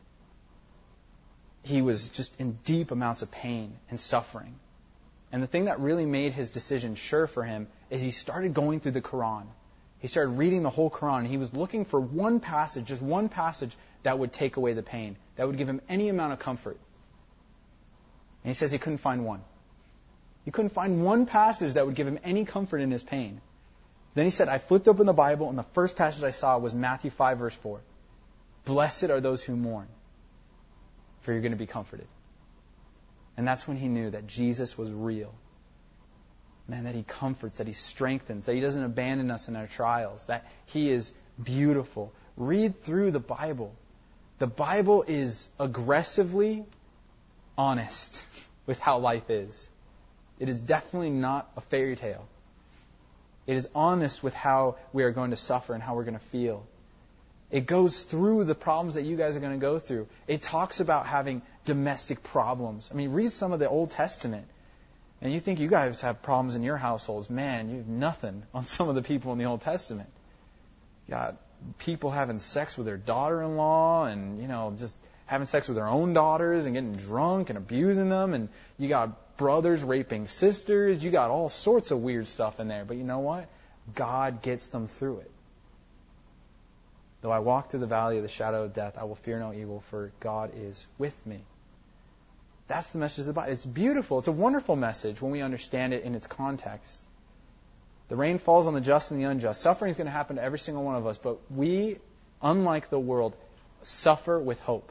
he was just in deep amounts of pain and suffering. And the thing that really made his decision sure for him is he started going through the Quran. He started reading the whole Quran. He was looking for one passage, just one passage that would take away the pain, that would give him any amount of comfort. And he says he couldn't find one. He couldn't find one passage that would give him any comfort in his pain. Then he said, I flipped open the Bible, and the first passage I saw was Matthew five, verse four. Blessed are those who mourn, for you're going to be comforted. And that's when he knew that Jesus was real. Man, that he comforts, that he strengthens, that he doesn't abandon us in our trials, that he is beautiful. Read through the Bible. The Bible is aggressively honest with how life is. It is definitely not a fairy tale. It is honest with how we are going to suffer and how we're going to feel. It goes through the problems that you guys are going to go through. It talks about having domestic problems. I mean, read some of the Old Testament. And you think you guys have problems in your households. Man, you have nothing on some of the people in the Old Testament. You got people having sex with their daughter-in-law and, you know, just having sex with their own daughters and getting drunk and abusing them. And you got brothers raping sisters. You got all sorts of weird stuff in there. But you know what? God gets them through it. Though I walk through the valley of the shadow of death, I will fear no evil, for God is with me. That's the message of the Bible. It's beautiful. It's a wonderful message when we understand it in its context. The rain falls on the just and the unjust. Suffering is going to happen to every single one of us, but we, unlike the world, suffer with hope.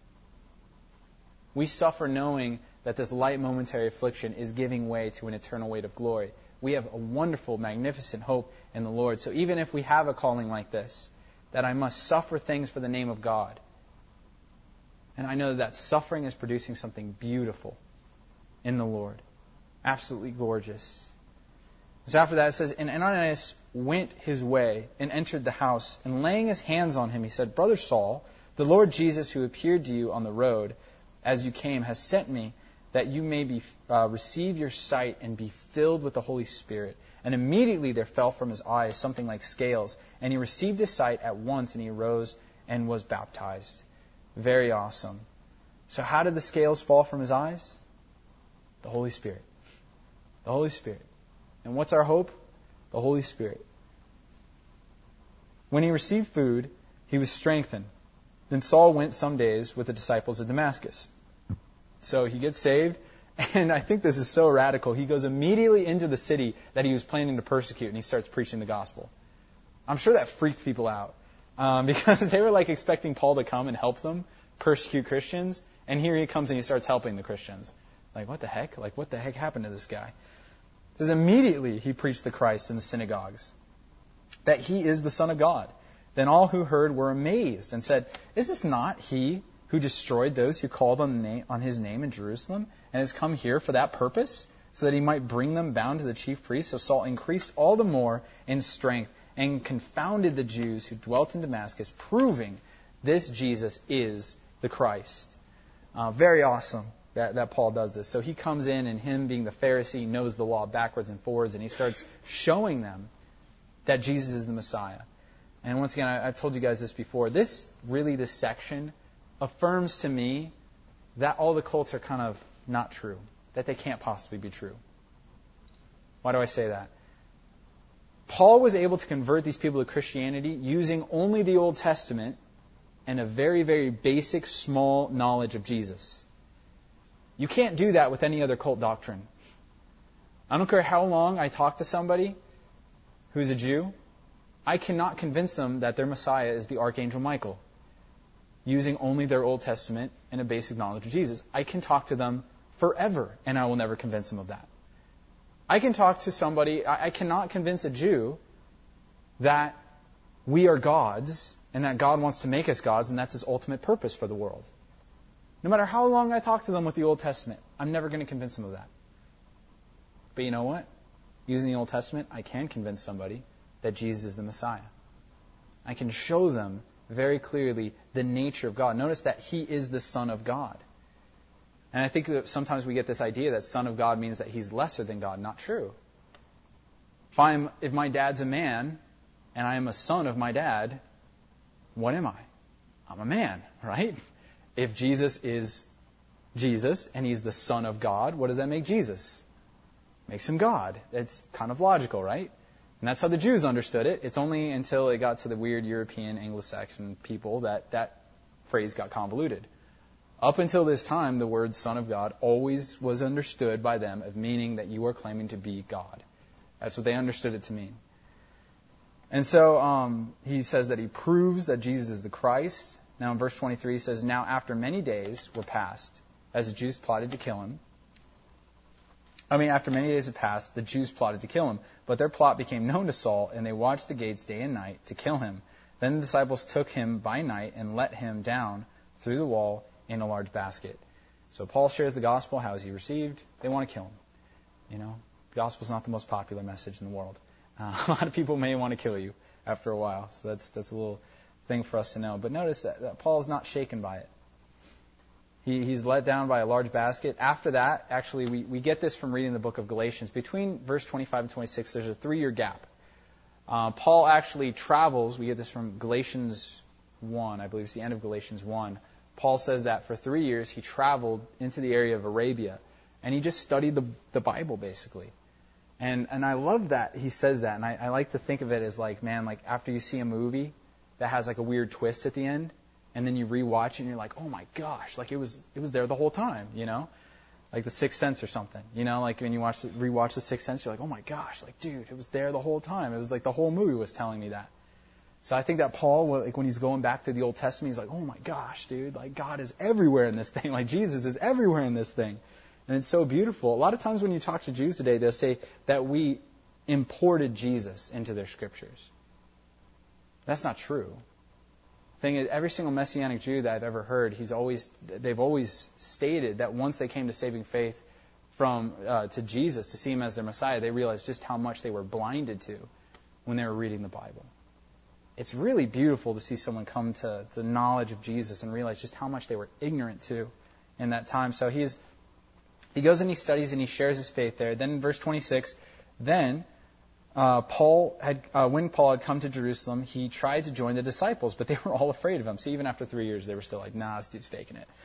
We suffer knowing that this light momentary affliction is giving way to an eternal weight of glory. We have a wonderful, magnificent hope in the Lord. So even if we have a calling like this, that I must suffer things for the name of God, and I know that suffering is producing something beautiful in the Lord. Absolutely gorgeous. So after that it says, and Ananias went his way and entered the house, and laying his hands on him, he said, Brother Saul, the Lord Jesus who appeared to you on the road as you came has sent me that you may be uh, receive your sight and be filled with the Holy Spirit. And immediately there fell from his eyes something like scales, and he received his sight at once, and he arose and was baptized. Very awesome. So how did the scales fall from his eyes? The Holy Spirit. The Holy Spirit. And what's our hope? The Holy Spirit. When he received food, he was strengthened. Then Saul went some days with the disciples of Damascus. So he gets saved, and I think this is so radical. He goes immediately into the city that he was planning to persecute, and he starts preaching the gospel. I'm sure that freaked people out, um, because they were like expecting Paul to come and help them persecute Christians, and here he comes and he starts helping the Christians. Like, what the heck? Like, what the heck happened to this guy? It says immediately he preached the Christ in the synagogues, that he is the Son of God. Then all who heard were amazed and said, "Is this not he who destroyed those who called on, the name, on his name in Jerusalem and has come here for that purpose, so that he might bring them bound to the chief priests?" So Saul increased all the more in strength and confounded the Jews who dwelt in Damascus, proving this Jesus is the Christ. Uh, very awesome that, that Paul does this. So he comes in, and him being the Pharisee knows the law backwards and forwards, and he starts showing them that Jesus is the Messiah. And once again, I, I've told you guys this before. This, really, this section affirms to me that all the cults are kind of not true, that they can't possibly be true. Why do I say that? Paul was able to convert these people to Christianity using only the Old Testament and a very, very basic, small knowledge of Jesus. You can't do that with any other cult doctrine. I don't care how long I talk to somebody who's a Jew, I cannot convince them that their Messiah is the Archangel Michael using only their Old Testament and a basic knowledge of Jesus. I can talk to them forever, and I will never convince them of that. I can talk to somebody, I cannot convince a Jew that we are gods and that God wants to make us gods, and that's his ultimate purpose for the world. No matter how long I talk to them with the Old Testament, I'm never going to convince them of that. But you know what? Using the Old Testament, I can convince somebody that Jesus is the Messiah. I can show them very clearly the nature of God. Notice that he is the Son of God. And I think that sometimes we get this idea that Son of God means that he's lesser than God. Not true. If I'm, if my dad's a man and I am a son of my dad, what am I? I'm a man, right? If Jesus is Jesus and he's the Son of God, what does that make Jesus? Makes him God. It's kind of logical, right? And that's how the Jews understood it. It's only until it got to the weird European Anglo-Saxon people that that phrase got convoluted. Up until this time, the word Son of God always was understood by them of meaning that you are claiming to be God. That's what they understood it to mean. And so um, he says that he proves that Jesus is the Christ. Now in verse twenty-three, he says, "Now after many days were passed, as the Jews plotted to kill him." I mean, after many days had passed, the Jews plotted to kill him. But their plot became known to Saul, and they watched the gates day and night to kill him. Then the disciples took him by night and let him down through the wall in a large basket. So Paul shares the gospel. How is he received? They want to kill him. You know, the gospel is not the most popular message in the world. Uh, a lot of people may want to kill you after a while. So that's that's a little thing for us to know. But notice that, that Paul is not shaken by it. He, he's let down by a large basket. After that, actually, we, we get this from reading the book of Galatians. Between verse twenty-five and twenty-six, there's a three-year gap. Uh, Paul actually travels. We get this from Galatians one. I believe it's the end of Galatians one. Paul says that for three years he traveled into the area of Arabia, and he just studied the, the Bible, basically. And and I love that he says that, and I, I like to think of it as like, man, like after you see a movie that has like a weird twist at the end, and then you rewatch it and you're like, oh my gosh, like it was it was there the whole time, you know? Like The Sixth Sense or something, you know? Like when you watch the, rewatch The Sixth Sense, you're like, oh my gosh, like dude, it was there the whole time. It was like the whole movie was telling me that. So I think that Paul, like when he's going back to the Old Testament, he's like, oh my gosh, dude, like God is everywhere in this thing. Like Jesus is everywhere in this thing. And it's so beautiful. A lot of times when you talk to Jews today, they'll say that we imported Jesus into their scriptures. That's not true. The thing is, every single Messianic Jew that I've ever heard, he's always, they've always stated that once they came to saving faith from uh, to Jesus, to see him as their Messiah, they realized just how much they were blinded to when they were reading the Bible. It's really beautiful to see someone come to, to the knowledge of Jesus and realize just how much they were ignorant to in that time. So he's, he goes and he studies and he shares his faith there. Then in verse twenty-six, then uh, Paul had, uh, when Paul had come to Jerusalem, he tried to join the disciples, but they were all afraid of him. So even after three years, they were still like, nah, this dude's faking it.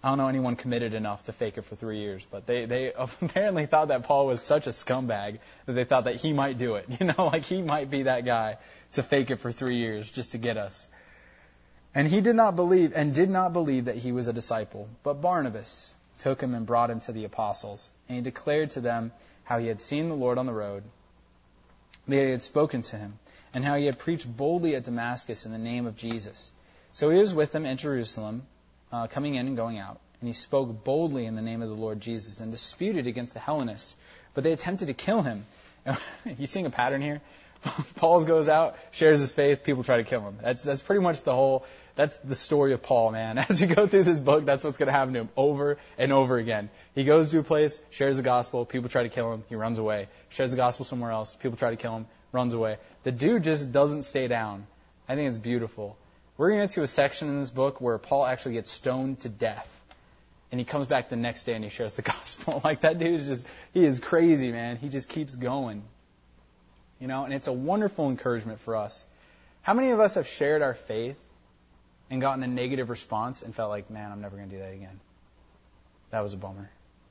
I don't know anyone committed enough to fake it for three years, but they, they apparently thought that Paul was such a scumbag that they thought that he might do it. You know, like he might be that guy to fake it for three years just to get us. And he did not believe, and did not believe that he was a disciple. But Barnabas took him and brought him to the apostles. And he declared to them how he had seen the Lord on the road, that he had spoken to him, and how he had preached boldly at Damascus in the name of Jesus. So he was with them in Jerusalem, Uh, coming in and going out. And he spoke boldly in the name of the Lord Jesus and disputed against the Hellenists. But they attempted to kill him. You seeing a pattern here? Paul goes out, shares his faith, people try to kill him. That's that's pretty much the whole, that's the story of Paul, man. As you go through this book, that's what's going to happen to him over and over again. He goes to a place, shares the gospel, people try to kill him, he runs away. Shares the gospel somewhere else, people try to kill him, runs away. The dude just doesn't stay down. I think it's beautiful. We're going to get to a section in this book where Paul actually gets stoned to death. And he comes back the next day and he shares the gospel. Like, that dude is just, he is crazy, man. He just keeps going. You know, and it's a wonderful encouragement for us. How many of us have shared our faith and gotten a negative response and felt like, man, I'm never going to do that again? That was a bummer.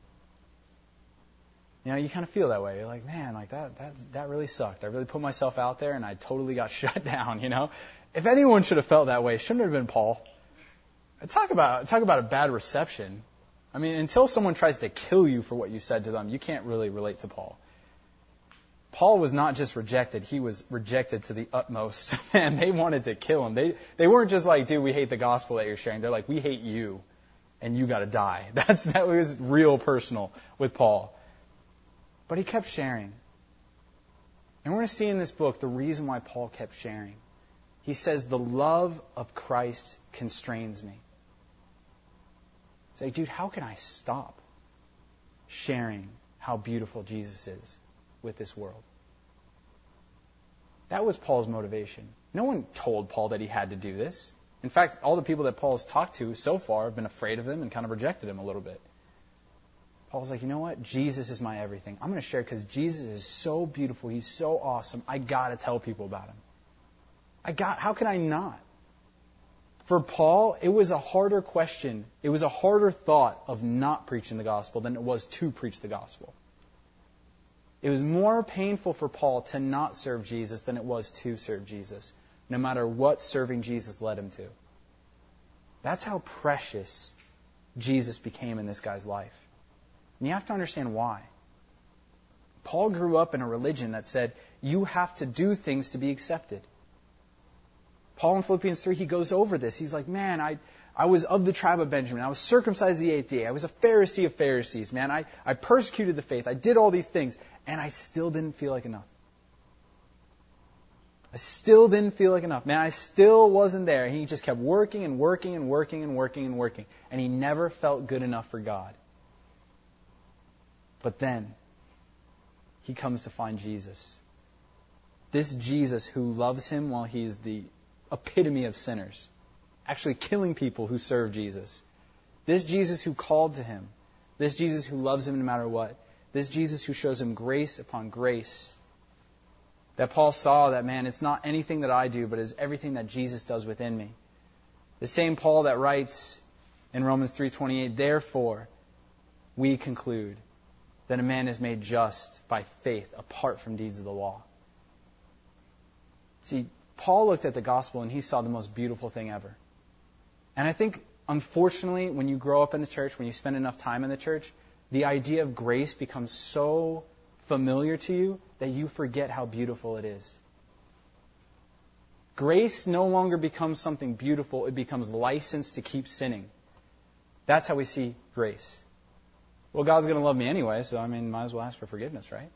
You know, you kind of feel that way. You're like, man, like that, that, that really sucked. I really put myself out there and I totally got shut down, you know? If anyone should have felt that way, shouldn't it have been Paul? Talk about talk about a bad reception. I mean, until someone tries to kill you for what you said to them, you can't really relate to Paul. Paul was not just rejected, he was rejected to the utmost. And they wanted to kill him. They they weren't just like, dude, we hate the gospel that you're sharing. They're like, we hate you, and you got to die. That's that was real personal with Paul. But he kept sharing. And we're going to see in this book the reason why Paul kept sharing. He says, the love of Christ constrains me. It's like, dude, how can I stop sharing how beautiful Jesus is with this world? That was Paul's motivation. No one told Paul that he had to do this. In fact, all the people that Paul's talked to so far have been afraid of him and kind of rejected him a little bit. Paul's like, you know what? Jesus is my everything. I'm going to share because Jesus is so beautiful. He's so awesome. I got to tell people about him. I got, how can I not? For Paul, it was a harder question. It was a harder thought of not preaching the gospel than it was to preach the gospel. It was more painful for Paul to not serve Jesus than it was to serve Jesus, no matter what serving Jesus led him to. That's how precious Jesus became in this guy's life. And you have to understand why. Paul grew up in a religion that said, you have to do things to be accepted. Paul in Philippians three, he goes over this. He's like, man, I, I was of the tribe of Benjamin. I was circumcised the eighth day. I was a Pharisee of Pharisees. Man, I, I persecuted the faith. I did all these things. And I still didn't feel like enough. I still didn't feel like enough. Man, I still wasn't there. He just kept working and working and working and working and working. And he never felt good enough for God. But then, he comes to find Jesus. This Jesus who loves him while he's the epitome of sinners, actually killing people who serve Jesus. This Jesus who called to him. This Jesus who loves him no matter what. This Jesus who shows him grace upon grace. That Paul saw that, man, it's not anything that I do, but it's everything that Jesus does within me. The same Paul that writes in Romans three twenty-eight, therefore, we conclude that a man is made just by faith apart from deeds of the law. See, Paul looked at the gospel and he saw the most beautiful thing ever. And I think, unfortunately, when you grow up in the church, when you spend enough time in the church, the idea of grace becomes so familiar to you that you forget how beautiful it is. Grace no longer becomes something beautiful. It becomes license to keep sinning. That's how we see grace. Well, God's going to love me anyway, so I mean, might as well ask for forgiveness, right?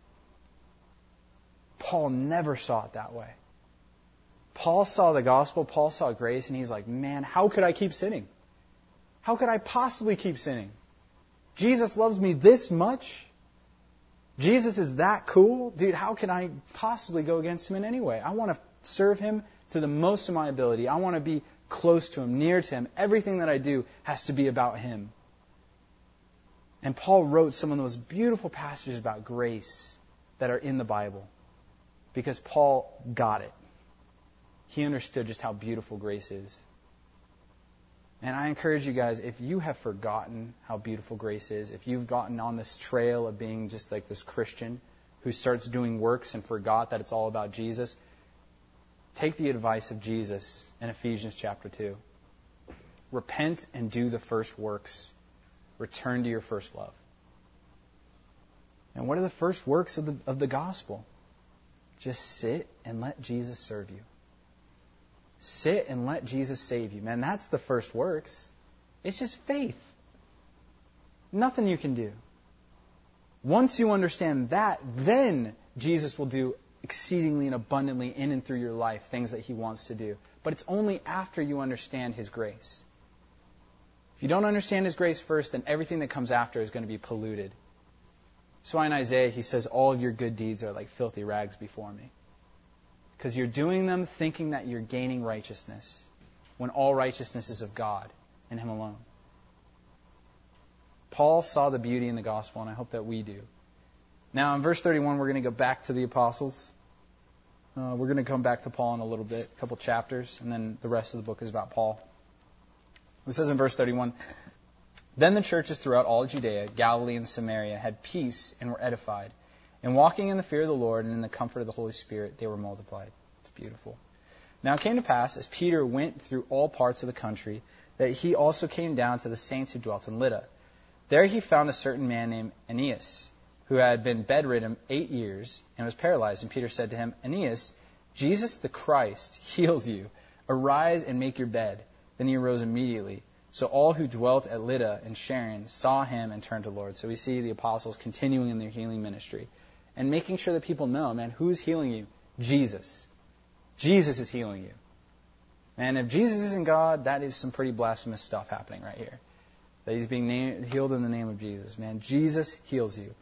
Paul never saw it that way. Paul saw the gospel, Paul saw grace, and he's like, man, how could I keep sinning? How could I possibly keep sinning? Jesus loves me this much? Jesus is that cool? Dude, how can I possibly go against him in any way? I want to serve him to the most of my ability. I want to be close to him, near to him. Everything that I do has to be about him. And Paul wrote some of the most beautiful passages about grace that are in the Bible because Paul got it. He understood just how beautiful grace is. And I encourage you guys, if you have forgotten how beautiful grace is, if you've gotten on this trail of being just like this Christian who starts doing works and forgot that it's all about Jesus, take the advice of Jesus in Ephesians chapter two. Repent and do the first works. Return to your first love. And what are the first works of the, of the gospel? Just sit and let Jesus serve you. Sit and let Jesus save you. Man, that's the first works. It's just faith. Nothing you can do. Once you understand that, then Jesus will do exceedingly and abundantly in and through your life things that He wants to do. But it's only after you understand His grace. If you don't understand His grace first, then everything that comes after is going to be polluted. That's why in Isaiah He says, all of your good deeds are like filthy rags before me. Because you're doing them thinking that you're gaining righteousness, when all righteousness is of God and Him alone. Paul saw the beauty in the gospel, and I hope that we do. Now, in verse thirty-one, we're going to go back to the apostles. Uh, we're going to come back to Paul in a little bit, a couple chapters, and then the rest of the book is about Paul. It says in verse thirty-one, then the churches throughout all Judea, Galilee, and Samaria had peace and were edified. And walking in the fear of the Lord and in the comfort of the Holy Spirit, they were multiplied. It's beautiful. Now it came to pass, as Peter went through all parts of the country, that he also came down to the saints who dwelt in Lydda. There he found a certain man named Aeneas, who had been bedridden eight years and was paralyzed. And Peter said to him, Aeneas, Jesus the Christ heals you. Arise and make your bed. Then he arose immediately. So all who dwelt at Lydda and Sharon saw him and turned to the Lord. So we see the apostles continuing in their healing ministry and making sure that people know, man, who's healing you? Jesus. Jesus is healing you. And if Jesus isn't God, that is some pretty blasphemous stuff happening right here. That He's being named, healed in the name of Jesus. Man, Jesus heals you.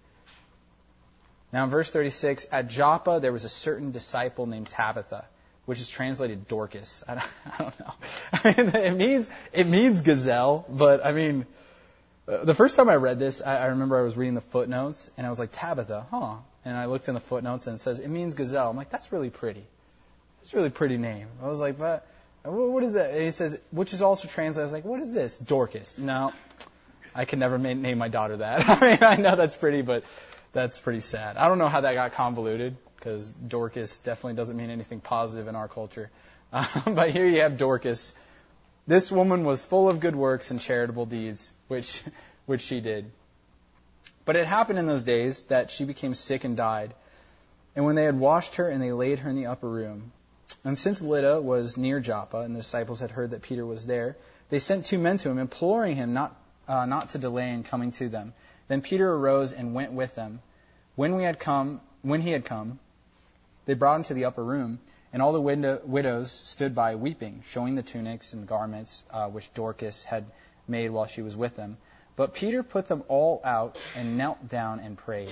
Now in verse thirty-six, at Joppa there was a certain disciple named Tabitha, which is translated Dorcas. I don't, I don't know. I mean, it means it means gazelle, but I mean, uh, the first time I read this, I, I remember I was reading the footnotes, and I was like, Tabitha, huh? And I looked in the footnotes, and it says, it means gazelle. I'm like, that's really pretty. That's a really pretty name. I was like, but what is that? And he says, which is also translated. I was like, what is this? Dorcas. No, I can never ma- name my daughter that. I mean, I know that's pretty, but that's pretty sad. I don't know how that got convoluted, because Dorcas definitely doesn't mean anything positive in our culture. Uh, but here you have Dorcas. This woman was full of good works and charitable deeds, which which she did. But it happened in those days that she became sick and died. And when they had washed her and they laid her in the upper room, and since Lydda was near Joppa, and the disciples had heard that Peter was there, they sent two men to him, imploring him not uh, not to delay in coming to them. Then Peter arose and went with them. When we had come, when he had come, they brought him to the upper room, and all the widow, widows stood by weeping, showing the tunics and garments uh, which Dorcas had made while she was with them. But Peter put them all out and knelt down and prayed.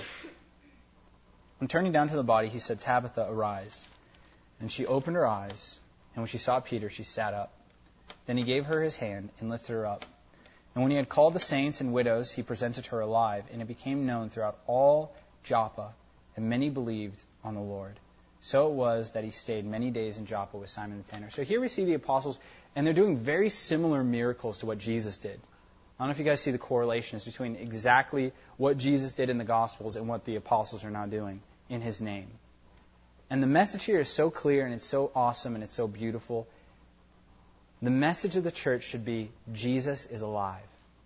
And turning down to the body, he said, Tabitha, arise. And she opened her eyes, and when she saw Peter, she sat up. Then he gave her his hand and lifted her up. And when he had called the saints and widows, he presented her alive, and it became known throughout all Joppa, and many believed on the Lord. So it was that he stayed many days in Joppa with Simon the tanner. So here we see the apostles, and they're doing very similar miracles to what Jesus did. I don't know if you guys see the correlations between exactly what Jesus did in the Gospels and what the apostles are now doing in His name. And the message here is so clear, and it's so awesome, and it's so beautiful. The message of the church should be, Jesus is alive.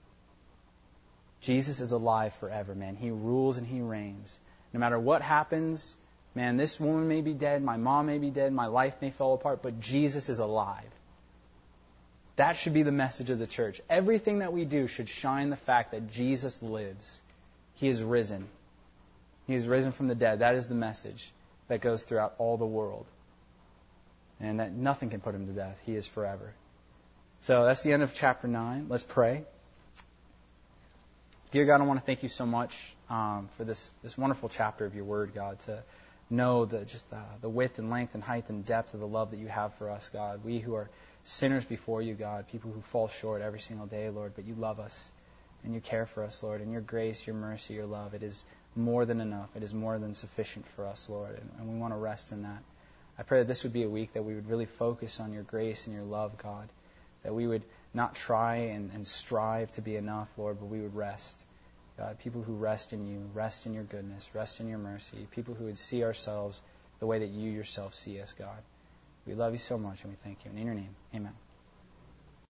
Jesus is alive forever, man. He rules and He reigns. No matter what happens, man, this woman may be dead, my mom may be dead, my life may fall apart, but Jesus is alive. That should be the message of the church. Everything that we do should shine the fact that Jesus lives. He is risen. He is risen from the dead. That is the message that goes throughout all the world. And that nothing can put Him to death. He is forever. So that's the end of chapter nine. Let's pray. Dear God, I want to thank You so much um, for this, this wonderful chapter of Your Word, God, to know the, just the, the width and length and height and depth of the love that You have for us, God. We who are sinners before You, God, people who fall short every single day, Lord, but You love us and You care for us, Lord. And Your grace, Your mercy, Your love, it is more than enough. It is more than sufficient for us, Lord, and, and we want to rest in that. I pray that this would be a week that we would really focus on Your grace and Your love, God, that we would not try and, and strive to be enough, Lord, but we would rest. God, people who rest in you, rest in your goodness, rest in your mercy, people who would see ourselves the way that you yourself see us, God. We love you so much, and we thank you. And in your name, amen.